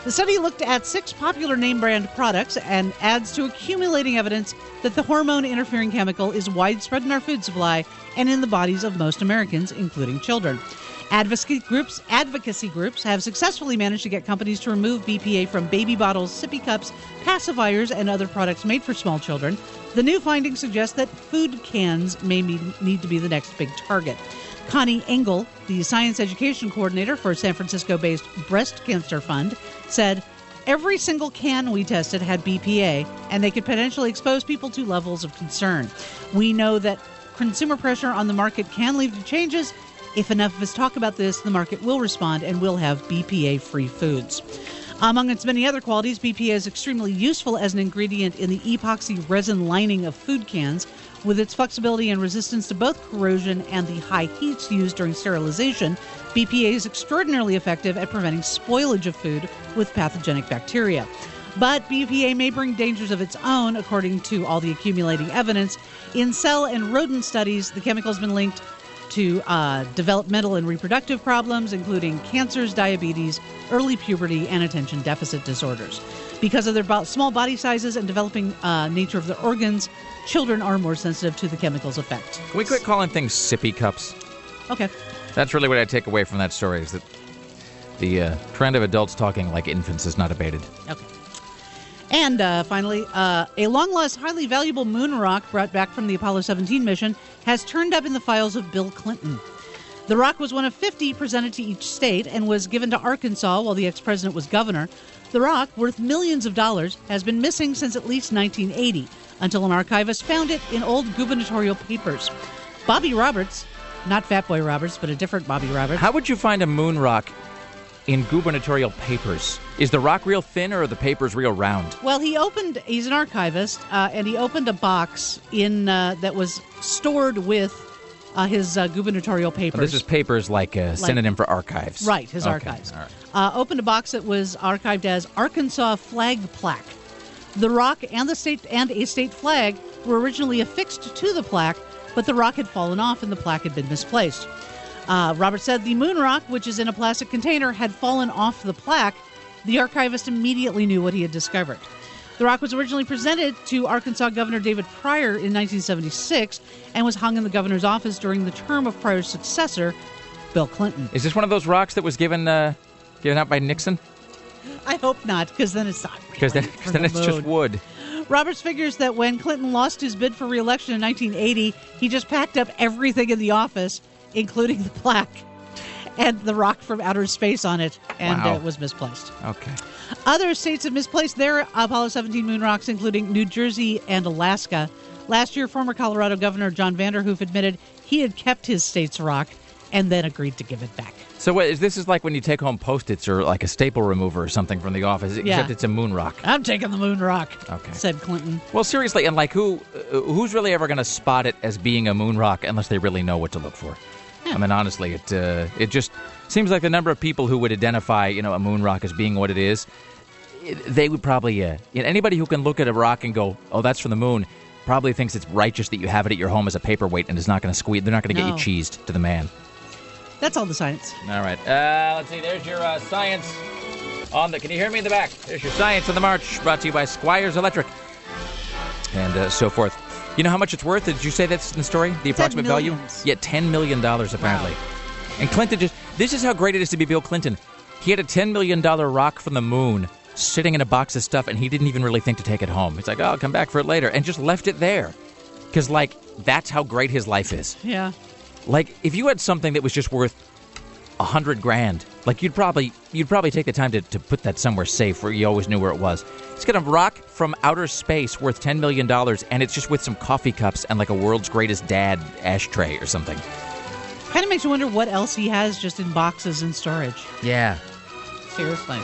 The study looked at six popular name brand products and adds to accumulating evidence that the hormone-interfering chemical is widespread in our food supply and in the bodies of most Americans, including children. Advocacy groups, advocacy groups have successfully managed to get companies to remove B P A from baby bottles, sippy cups, pacifiers, and other products made for small children. The new findings suggest that food cans may need to be the next big target. Connie Engel, the science education coordinator for San Francisco-based Breast Cancer Fund, said, every single can we tested had B P A, and they could potentially expose people to levels of concern. We know that consumer pressure on the market can lead to changes. If enough of us talk about this, the market will respond and will have B P A-free foods. Among its many other qualities, B P A is extremely useful as an ingredient in the epoxy resin lining of food cans. With its flexibility and resistance to both corrosion and the high heats used during sterilization, B P A is extraordinarily effective at preventing spoilage of food with pathogenic bacteria. But B P A may bring dangers of its own, according to all the accumulating evidence. In cell and rodent studies, the chemical has been linked to uh, developmental and reproductive problems, including cancers, diabetes, early puberty, and attention deficit disorders. Because of their bo- small body sizes and developing uh, nature of their organs, children are more sensitive to the chemical's effect. Can we quit calling things sippy cups? Okay. That's really what I take away from that story, is that the uh, trend of adults talking like infants is not abated. Okay. And uh, finally, uh, a long-lost, highly valuable moon rock brought back from the Apollo seventeen mission has turned up in the files of Bill Clinton. The rock was one of fifty presented to each state and was given to Arkansas while the ex-president was governor. The rock, worth millions of dollars, has been missing since at least nineteen eighty, until an archivist found it in old gubernatorial papers. Bobby Roberts, not Fat Boy Roberts, but a different Bobby Roberts. How would you find a moon rock in gubernatorial papers? Is the rock real thin or are the papers real round? Well, he opened, he's an archivist, uh, and he opened a box in uh, that was stored with uh, his uh, gubernatorial papers. Oh, this is papers like a synonym for archives. Right, his okay. archives. All right. Uh, opened a box that was archived as Arkansas flag plaque. The rock and the state and a state flag were originally affixed to the plaque, but the rock had fallen off and the plaque had been misplaced. Uh, Robert said the moon rock, which is in a plastic container, had fallen off the plaque. The archivist immediately knew what he had discovered. The rock was originally presented to Arkansas Governor David Pryor in nineteen seventy-six and was hung in the governor's office during the term of Pryor's successor, Bill Clinton. Is this one of those rocks that was given uh, given out by Nixon? I hope not, because then it's not. Because then, then it's just wood. Roberts figures that when Clinton lost his bid for re-election in nineteen eighty, he just packed up everything in the office, including the plaque and the rock from outer space on it, and Wow. uh, it was misplaced. Okay. Other states have misplaced their Apollo seventeen moon rocks, including New Jersey and Alaska. Last year, former Colorado Governor John Vanderhoof admitted he had kept his state's rock and then agreed to give it back. So what, is this is like when you take home Post-its or like a staple remover or something from the office, Yeah. except it's a moon rock. I'm taking the moon rock, Okay. said Clinton. Well, seriously, and like who uh, who's really ever going to spot it as being a moon rock unless they really know what to look for? I mean, honestly, it uh, it just seems like the number of people who would identify, you know, a moon rock as being what it is, it, they would probably, uh, you know, anybody who can look at a rock and go, oh, that's from the moon, probably thinks it's righteous that you have it at your home as a paperweight and is not going to squeeze, they're not going to No. get you cheesed to the man. That's all the science. All right. Uh, let's see. There's your uh, science on the... Can you hear me in the back? There's your science on the march, brought to you by Squires Electric. And uh, so forth. You know how much it's worth? Did you say that's in the story? The approximate value? millions. Yeah, ten million dollars apparently. Wow. And Clinton just... This is how great it is to be Bill Clinton. He had a ten million dollars rock from the moon sitting in a box of stuff, and he didn't even really think to take it home. He's like, oh, I'll come back for it later. And just left it there. Because, like, that's how great his life is. Yeah. Like, if you had something that was just worth a hundred grand, like you'd probably you'd probably take the time to, to put that somewhere safe where you always knew where it was. It's got a rock from outer space worth ten million dollars, and it's just with some coffee cups and like a world's greatest dad ashtray or something. Kind of makes you wonder what else he has just in boxes and storage. Yeah. Seriously.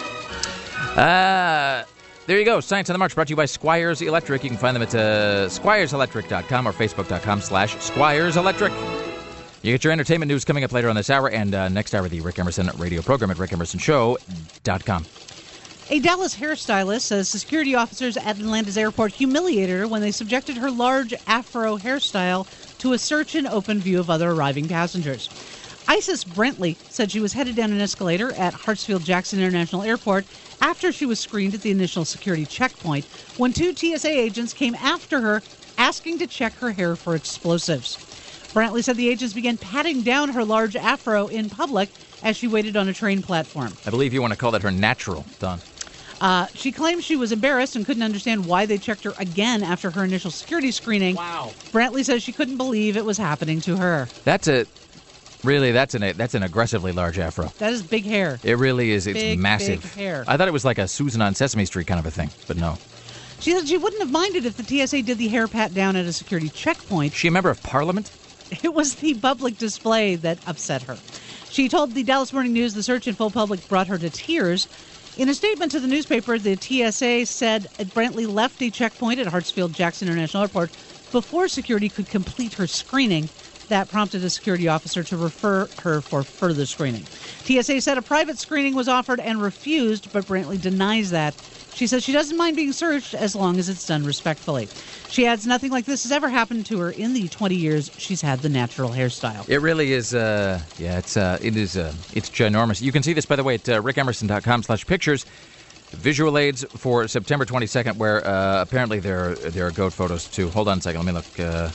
Uh, there you go. Science on the March brought to you by Squires Electric. You can find them at uh, squires electric dot com or facebook.com slash Squires Electric. You get your entertainment news coming up later on this hour, and uh, next hour, the Rick Emerson radio program at rick emerson show dot com. A Dallas hairstylist says security officers at Atlanta's airport humiliated her when they subjected her large afro hairstyle to a search and open view of other arriving passengers. Isis Brentley said she was headed down an escalator at Hartsfield-Jackson International Airport after she was screened at the initial security checkpoint when two T S A agents came after her asking to check her hair for explosives. Brantley said the agents began patting down her large afro in public as she waited on a train platform. I believe you want to call that her natural, Don. Uh, she claimed she was embarrassed and couldn't understand why they checked her again after her initial security screening. Wow. Brantley says she couldn't believe it was happening to her. That's a... Really, that's an that's an aggressively large afro. That is big hair. It really is. It's big, massive. Big hair. I thought it was like a Susan on Sesame Street kind of a thing, but no. She said she wouldn't have minded if the T S A did the hair pat down at a security checkpoint. Is she a member of Parliament? It was the public display that upset her. She told the Dallas Morning News the search in full public brought her to tears. In a statement to the newspaper, the T S A said Brantley left a checkpoint at Hartsfield-Jackson International Airport before security could complete her screening. That prompted a security officer to refer her for further screening. T S A said a private screening was offered and refused, but Brantley denies that. She says she doesn't mind being searched as long as it's done respectfully. She adds nothing like this has ever happened to her in the twenty years she's had the natural hairstyle. It really is, uh, yeah, it's uh, it is, uh, it's ginormous. You can see this, by the way, at uh, rick emerson dot com slash pictures. Visual aids for September twenty-second, where uh, apparently there, there are goat photos, too. Hold on a second, let me look. Uh...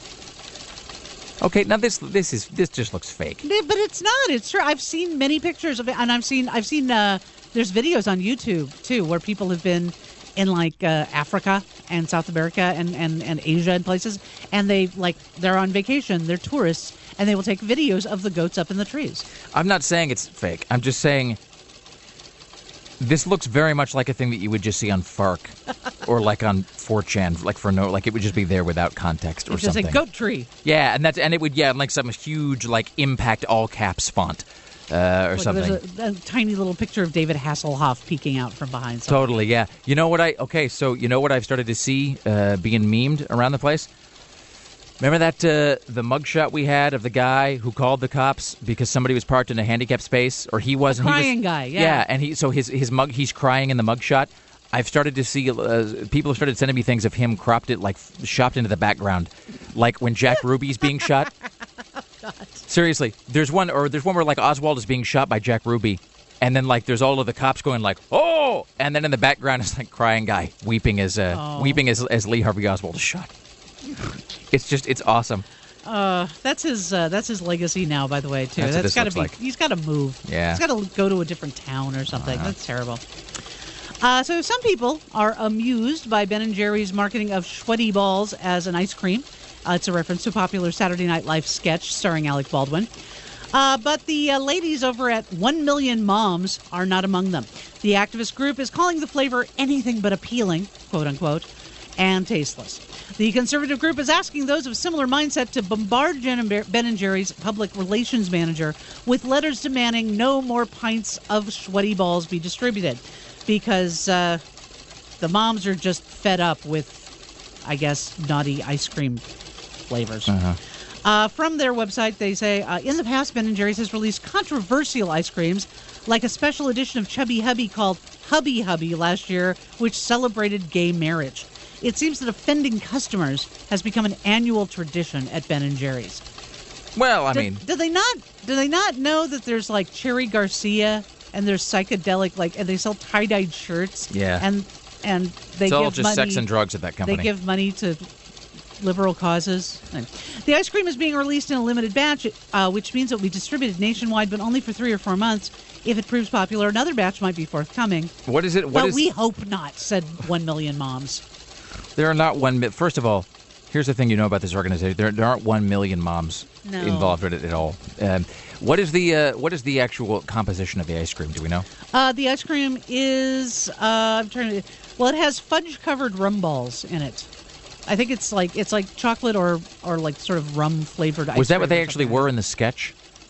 Okay, now this this is this just looks fake. Yeah, but it's not. It's true. I've seen many pictures of it, and I've seen I've seen uh, there's videos on YouTube too where people have been in like uh, Africa and South America and, and, and Asia and places, and they like they're on vacation, they're tourists, and they will take videos of the goats up in the trees. I'm not saying it's fake. I'm just saying this looks very much like a thing that you would just see on Fark or like on four chan, like for no, like it would just be there without context or it's something. Just a goat tree. Yeah, and that's and it would yeah, like some huge like impact all caps font uh, or like something. There's a, a tiny little picture of David Hasselhoff peeking out from behind something. Totally, yeah. You know what I? Okay, so you know what I've started to see uh, being memed around the place. Remember that uh, the mugshot we had of the guy who called the cops because somebody was parked in a handicapped space, or he wasn't. The crying he was, guy, yeah. Yeah, and he so his his mug he's crying in the mugshot. I've started to see uh, people have started sending me things of him cropped it like shopped into the background, like when Jack Ruby's being shot. Oh, God. Seriously, there's one or there's one where like Oswald is being shot by Jack Ruby. And then, like, there's all of the cops going, like, oh! And then in the background is, like, crying guy weeping as uh, oh. weeping as as Lee Harvey Oswald is shot. It's just, it's awesome. Uh, that's his. Uh, that's his legacy now. By the way, too. That's what this got to looks be. like. He's got to move. Yeah. He's got to go to a different town or something. Uh-huh. That's terrible. Uh, so some people are amused by Ben and Jerry's marketing of Sweaty Balls as an ice cream. Uh, it's a reference to a popular Saturday Night Live sketch starring Alec Baldwin. Uh, but the uh, ladies over at One Million Moms are not among them. The activist group is calling the flavor anything but appealing, quote unquote, and tasteless. The conservative group is asking those of similar mindset to bombard Ben and Jerry's public relations manager with letters demanding no more pints of Sweaty Balls be distributed because uh, the moms are just fed up with, I guess, naughty ice cream flavors. Uh-huh. Uh, from their website, they say, uh, in the past, Ben and Jerry's has released controversial ice creams, like a special edition of Chubby Hubby called Hubby Hubby last year, which celebrated gay marriage. It seems that offending customers has become an annual tradition at Ben and Jerry's. Well, I do, mean... Do they not do they not know that there's, like, Cherry Garcia, and there's psychedelic, like, and they sell tie-dyed shirts? Yeah. And, and they it's give all just money, sex and drugs at that company. They give money to liberal causes. The ice cream is being released in a limited batch, uh, which means it will be distributed nationwide, but only for three or four months. If it proves popular, another batch might be forthcoming. What is it? What but is... we hope not, said One Million Moms. There are not one... Mi- First of all, here's the thing you know about this organization. There, there aren't one million moms no. involved in it at all. Um, what is the uh, what is the actual composition of the ice cream? Do we know? Uh, the ice cream is... Uh, I'm trying to... Well, it has fudge-covered rum balls in it. I think it's like it's like chocolate or, or like sort of rum flavored ice cream. Was that what they actually were in the sketch?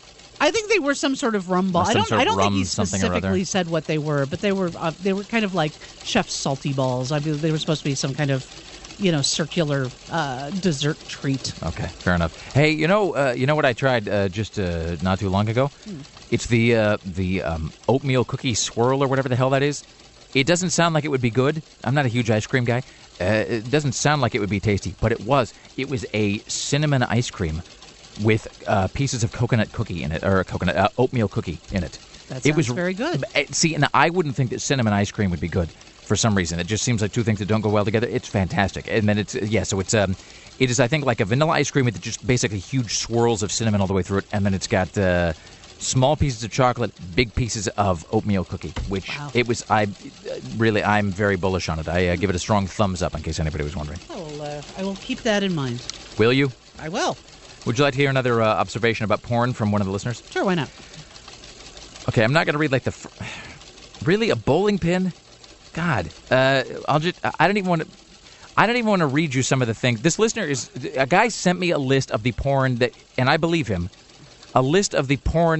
I think they were some sort of rum ball. Some I don't. sort of I don't rum think he something or other. specifically said what they were, but they were. Uh, they were kind of like chef's salty balls. I mean, they were supposed to be some kind of, you know, circular uh, dessert treat. Okay, fair enough. Hey, you know, uh, you know what I tried uh, just uh, not too long ago? Hmm. It's the uh, the um, oatmeal cookie swirl or whatever the hell that is. It doesn't sound like it would be good. I'm not a huge ice cream guy. Uh, it doesn't sound like it would be tasty, but it was. It was a cinnamon ice cream with uh, pieces of coconut cookie in it, or a coconut uh, oatmeal cookie in it. That it sounds was very good. See, and I wouldn't think that cinnamon ice cream would be good for some reason. It just seems like two things that don't go well together. It's fantastic. And then it's, yeah, so it's, um, it is, I think, like a vanilla ice cream with just basically huge swirls of cinnamon all the way through it. And then it's got uh, small pieces of chocolate, big pieces of oatmeal cookie, which Wow. it was, I really, I'm very bullish on it. I uh, give it a strong thumbs up in case anybody was wondering. I will, uh, I will keep that in mind. Will you? I will. Would you like to hear another uh, observation about porn from one of the listeners? Sure, why not? Okay, I'm not going to read like the... Fr- really? A bowling pin? God. Uh, I'll just... I don't even want to... I don't even want to read you some of the things. This listener is... A guy sent me a list of the porn that... And I believe him. A list of the porn...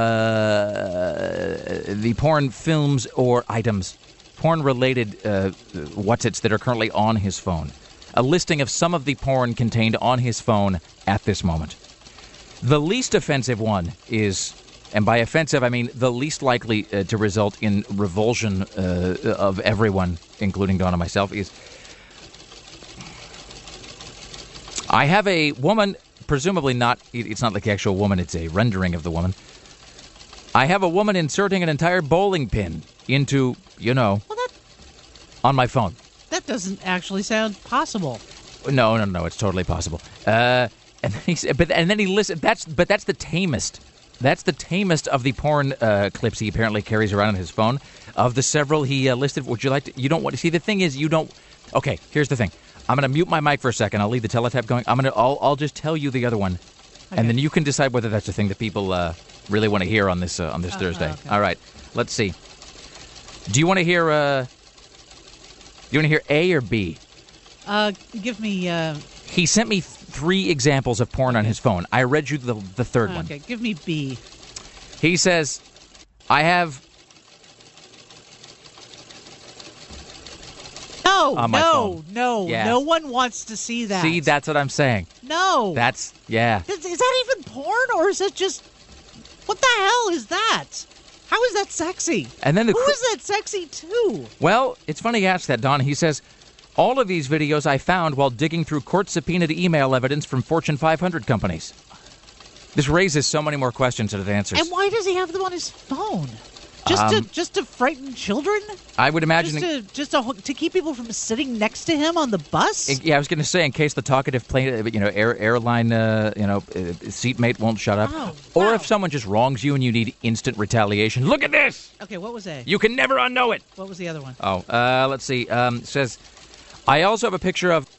Uh, the porn films or items. Porn-related uh, what's-its that are currently on his phone. A listing of some of the porn contained on his phone at this moment. The least offensive one is... And by offensive, I mean the least likely uh, to result in revulsion uh, of everyone, including Dawn and myself, is I have a woman, presumably not, it's not like the actual woman, it's a rendering of the woman. I have a woman inserting an entire bowling pin into, you know, Well, that on my phone. that doesn't actually sound possible. No, no, no, it's totally possible. Uh, and then he said, but and then he listed that's, but that's the tamest. That's the tamest of the porn uh, clips he apparently carries around on his phone. Of the several he uh, listed, would you like to... You don't want to... See, the thing is, you don't... Okay, here's the thing. I'm going to mute my mic for a second. I'll leave the teletab going. I'm going to... I'll, I'll just tell you the other one. Okay. And then you can decide whether that's the thing that people uh, really want to hear on this uh, on this Uh, Thursday. okay. All right. Let's see. Do you want to hear... Uh, do you want to hear A or B? Uh, give me... Uh, He sent me three examples of porn on his phone. I read you the, the third one. okay, give me B. He says, I have... No, On my no, phone. no. Yeah. No one wants to see that. See, that's what I'm saying. No. That's, yeah. Is, is that even porn, or is it just... What the hell is that? How is that sexy? And then the Who cr- is that sexy to? Well, it's funny you ask that, Don. He says, all of these videos I found while digging through court-subpoenaed email evidence from Fortune five hundred companies. This raises so many more questions than it answers. And why does he have them on his phone? Just Um, to just to frighten children? I would imagine... Just to just to, to keep people from sitting next to him on the bus? Yeah, I was going to say, in case the talkative plane, you know, air, airline, uh, you know, uh, seatmate won't shut up, Oh, or wow. if someone just wrongs you and you need instant retaliation. Look at this! Okay, what was A? You can never unknow it. What was the other one? Oh, uh, let's see. Um, it says, I also have a picture of.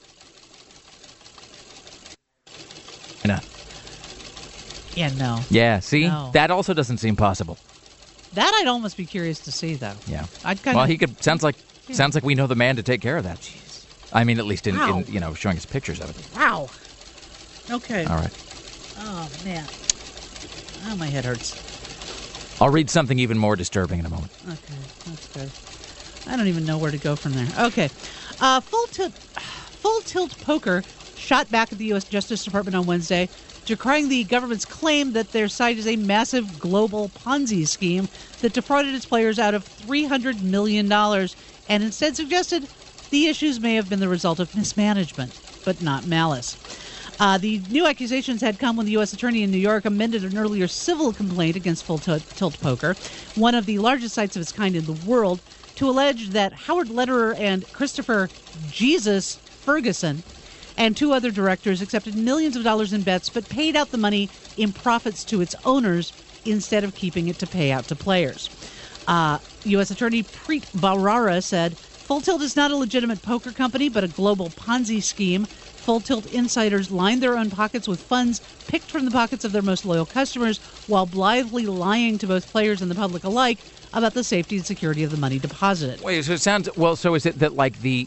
No. Yeah, no. Yeah. See, No. that also doesn't seem possible. That I'd almost be curious to see, though. Yeah. I'd kind Well, of. he could. Sounds like Yeah. sounds like we know the man to take care of that. Jeez. I mean, at least in, Wow. in you know showing us pictures of it. Wow. Okay. All right. Oh man. Oh, my head hurts. I'll read something even more disturbing in a moment. Okay, that's good. I don't even know where to go from there. Okay. Uh, Full Tilt, Full Tilt Poker shot back at the U S Justice Department on Wednesday, decrying the government's claim that their site is a massive global Ponzi scheme that defrauded its players out of three hundred million dollars, and instead suggested the issues may have been the result of mismanagement, but not malice. Uh, the new accusations had come when the U S attorney in New York amended an earlier civil complaint against Full Tilt Tilt Poker, one of the largest sites of its kind in the world, to allege that Howard Lederer and Christopher Jesus Ferguson and two other directors accepted millions of dollars in bets but paid out the money in profits to its owners instead of keeping it to pay out to players. Uh, U S Attorney Preet Bharara said, Full Tilt is not a legitimate poker company, but a global Ponzi scheme. Full Tilt insiders lined their own pockets with funds picked from the pockets of their most loyal customers while blithely lying to both players and the public alike about the safety and security of the money deposited. Wait, so it sounds well. So is it that like the?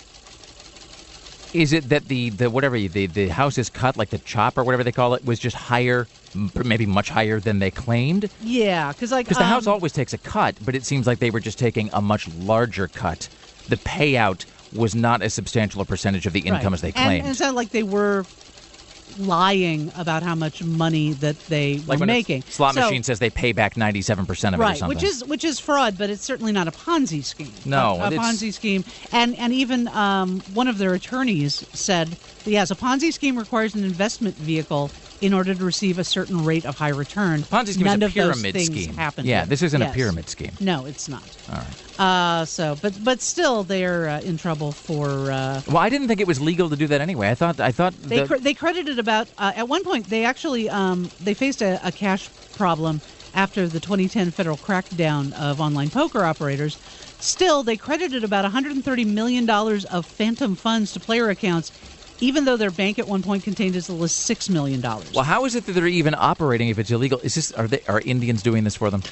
Is it that the, the whatever the the house is cut, like the chop or whatever they call it, was just higher, m- maybe much higher than they claimed? Yeah, because like Because the um, house always takes a cut, but it seems like they were just taking a much larger cut. The payout was not as substantial a percentage of the income right. as they And- claimed. And it sounded like they were lying about how much money that they were like when making. a slot So- machine says they pay back ninety-seven percent of it or Right, something. which is which is fraud, but it's certainly not a Ponzi scheme. No, a, a it's- Ponzi scheme, and and even um, one of their attorneys said, "Yes, a Ponzi scheme requires an investment vehicle in order to receive a certain rate of high return. Ponzi scheme None is a of pyramid those things scheme. happened Yeah, here. this isn't Yes. a pyramid scheme. No, it's not. All right. Uh, so, but but still, they're uh, in trouble for. Uh, Well, I didn't think it was legal to do that anyway. I thought I thought they the, cr- they credited about uh, at one point they actually um, they faced a, a cash problem after the twenty ten federal crackdown of online poker operators. Still, they credited about one hundred thirty million dollars of phantom funds to player accounts, even though their bank at one point contained as little as six million dollars. Well, how is it that they're even operating if it's illegal? Is this are they are Indians doing this for them?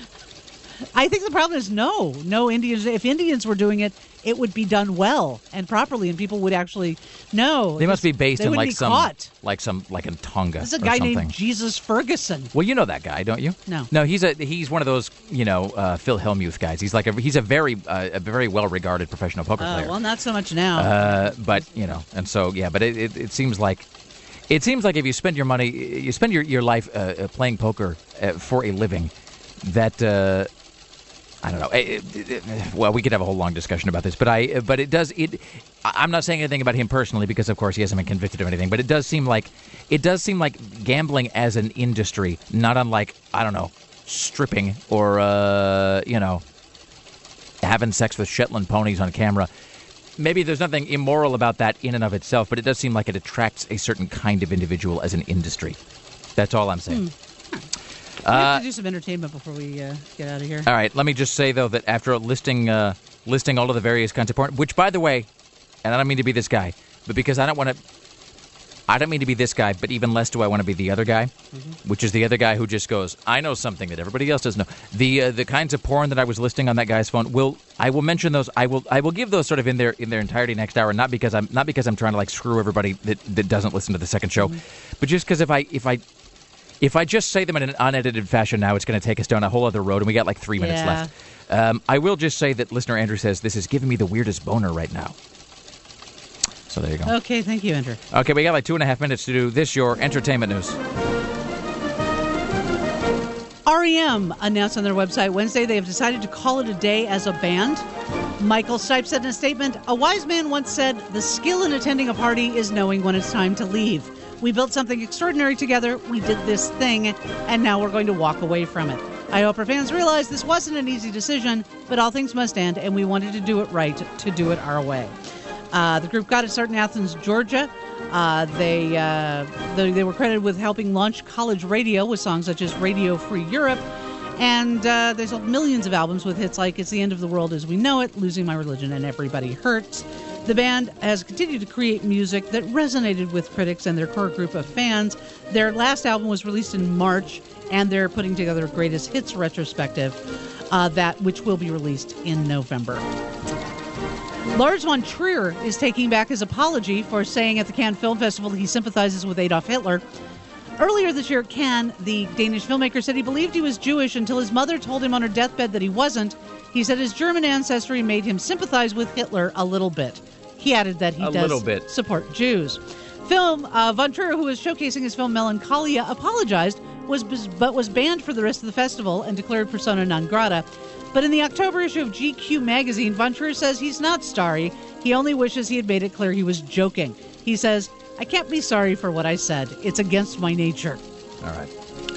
I think the problem is no, no Indians. If Indians were doing it, it would be done well and properly, and people would actually know. They must be based they in wouldn't like be some caught. like some like in Tonga. There's a or guy something. named Jesus Ferguson. Well, you know that guy, don't you? No. No, he's a he's one of those you know uh, Phil Hellmuth guys. He's like a he's a very uh, a very well regarded professional poker Uh, player. well, not so much now. Uh, but you know, and so yeah, but it, it, it seems like it seems like if you spend your money, you spend your your life uh, uh, playing poker uh, for a living, that. Uh, I don't know. It, it, it, well, we could have a whole long discussion about this, but I, but it does. It. I'm not saying anything about him personally because, of course, he hasn't been convicted of anything. But it does seem like, it does seem like gambling as an industry, not unlike I don't know, stripping or uh, you know, having sex with Shetland ponies on camera. Maybe there's nothing immoral about that in and of itself, but it does seem like it attracts a certain kind of individual as an industry. That's all I'm saying. Hmm. We have to do some entertainment before we uh, get out of here. All right. Let me just say, though, that after listing uh, listing all of the various kinds of porn, which, by the way, and I don't mean to be this guy, but because I don't want to, I don't mean to be this guy, but even less do I want to be the other guy, mm-hmm. which is the other guy who just goes, I know something that everybody else doesn't know. The uh, the kinds of porn that I was listing on that guy's phone, will I will mention those. I will I will give those sort of in their in their entirety next hour, not because I'm not because I'm trying to like screw everybody that, that doesn't listen to the second show, mm-hmm. but just because if I if I. If I just say them in an unedited fashion now, it's going to take us down a whole other road, and we got like three minutes Yeah. left. Um, I will just say that listener Andrew says, this is giving me the weirdest boner right now. So there you go. Okay, thank you, Andrew. Okay, we got like two and a half minutes to do this, your entertainment news. R E M announced on their website Wednesday they have decided to call it a day as a band. Michael Stipe said in a statement, a wise man once said, the skill in attending a party is knowing when it's time to leave. We built something extraordinary together, we did this thing, and now we're going to walk away from it. I hope our fans realize this wasn't an easy decision, but all things must end, and we wanted to do it right, to do it our way. Uh, the group got its start in Athens, Georgia. Uh, they, uh, they they were credited with helping launch college radio with songs such as Radio Free Europe, and uh, they sold millions of albums with hits like It's the End of the World as We Know It, Losing My Religion, and Everybody Hurts. The band has continued to create music that resonated with critics and their core group of fans. Their last album was released in March, and they're putting together a greatest hits retrospective, uh, that which will be released in November. Lars von Trier is taking back his apology for saying at the Cannes Film Festival he sympathizes with Adolf Hitler. Earlier this year at Cannes, the Danish filmmaker said he believed he was Jewish until his mother told him on her deathbed that he wasn't. He said his German ancestry made him sympathize with Hitler a little bit. He added that he A does little bit. support Jews. Film uh, Von Trier, who was showcasing his film Melancholia, apologized, was but was banned for the rest of the festival and declared persona non grata. But in the October issue of G Q magazine, Von Trier says he's not sorry. He only wishes he had made it clear he was joking. He says, I can't be sorry for what I said. It's against my nature. All right.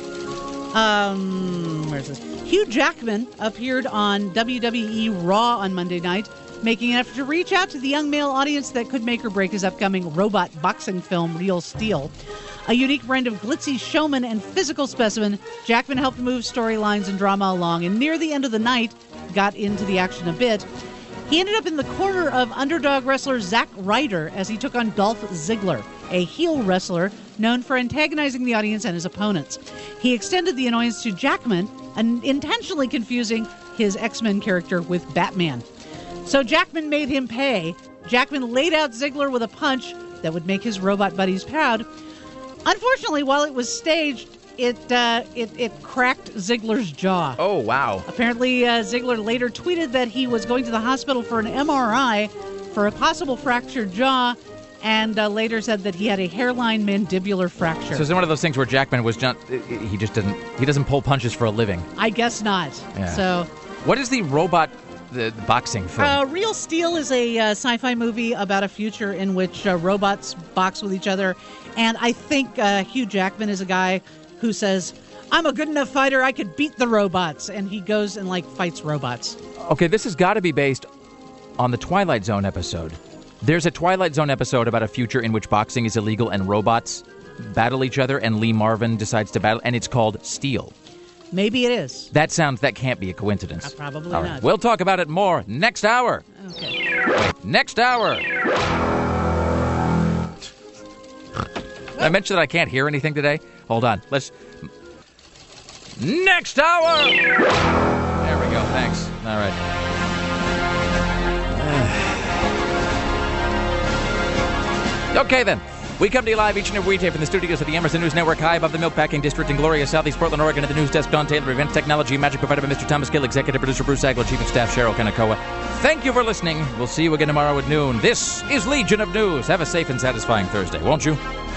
Um, where's this? Hugh Jackman appeared on W W E Raw on Monday night, making an effort to reach out to the young male audience that could make or break his upcoming robot boxing film, Real Steel. A unique blend of glitzy showman and physical specimen, Jackman helped move storylines and drama along, and near the end of the night, got into the action a bit. He ended up in the corner of underdog wrestler Zack Ryder as he took on Dolph Ziggler, a heel wrestler known for antagonizing the audience and his opponents. He extended the annoyance to Jackman, and intentionally confusing his X-Men character with Batman. So Jackman made him pay. Jackman laid out Ziggler with a punch that would make his robot buddies proud. Unfortunately, while it was staged, it uh, it, it cracked Ziggler's jaw. Oh, wow. Apparently, uh, Ziggler later tweeted that he was going to the hospital for an M R I for a possible fractured jaw, and uh, later said that he had a hairline mandibular fracture. So it's one of those things where Jackman was just, he just doesn't, he doesn't pull punches for a living. I guess not. Yeah. So, What is the robot, the, the boxing film? uh, Real Steel is a uh, sci-fi movie about a future in which uh, robots box with each other. And I think uh, Hugh Jackman is a guy who says, I'm a good enough fighter, I could beat the robots. And he goes and, like, fights robots. Okay, this has got to be based on the Twilight Zone episode. There's a Twilight Zone episode about a future in which boxing is illegal and robots battle each other, and Lee Marvin decides to battle, and it's called Steel. Maybe it is. That sounds, that can't be a coincidence. Uh, probably All not. right. We'll talk about it more next hour. Okay. Wait, next hour. Did I mention that I can't hear anything today? Hold on. Let's... Next hour! There we go. Thanks. All right. Okay, then. We come to you live each and every weekday from the studios of the Emerson News Network, high above the Milkpacking District in glorious Southeast Portland, Oregon. At the news desk, Don Taylor, event technology and magic provided by Mister Thomas Gill, executive producer Bruce Agler, chief of staff Cheryl Kanakoa. Thank you for listening. We'll see you again tomorrow at noon. This is Legion of News. Have a safe and satisfying Thursday, won't you?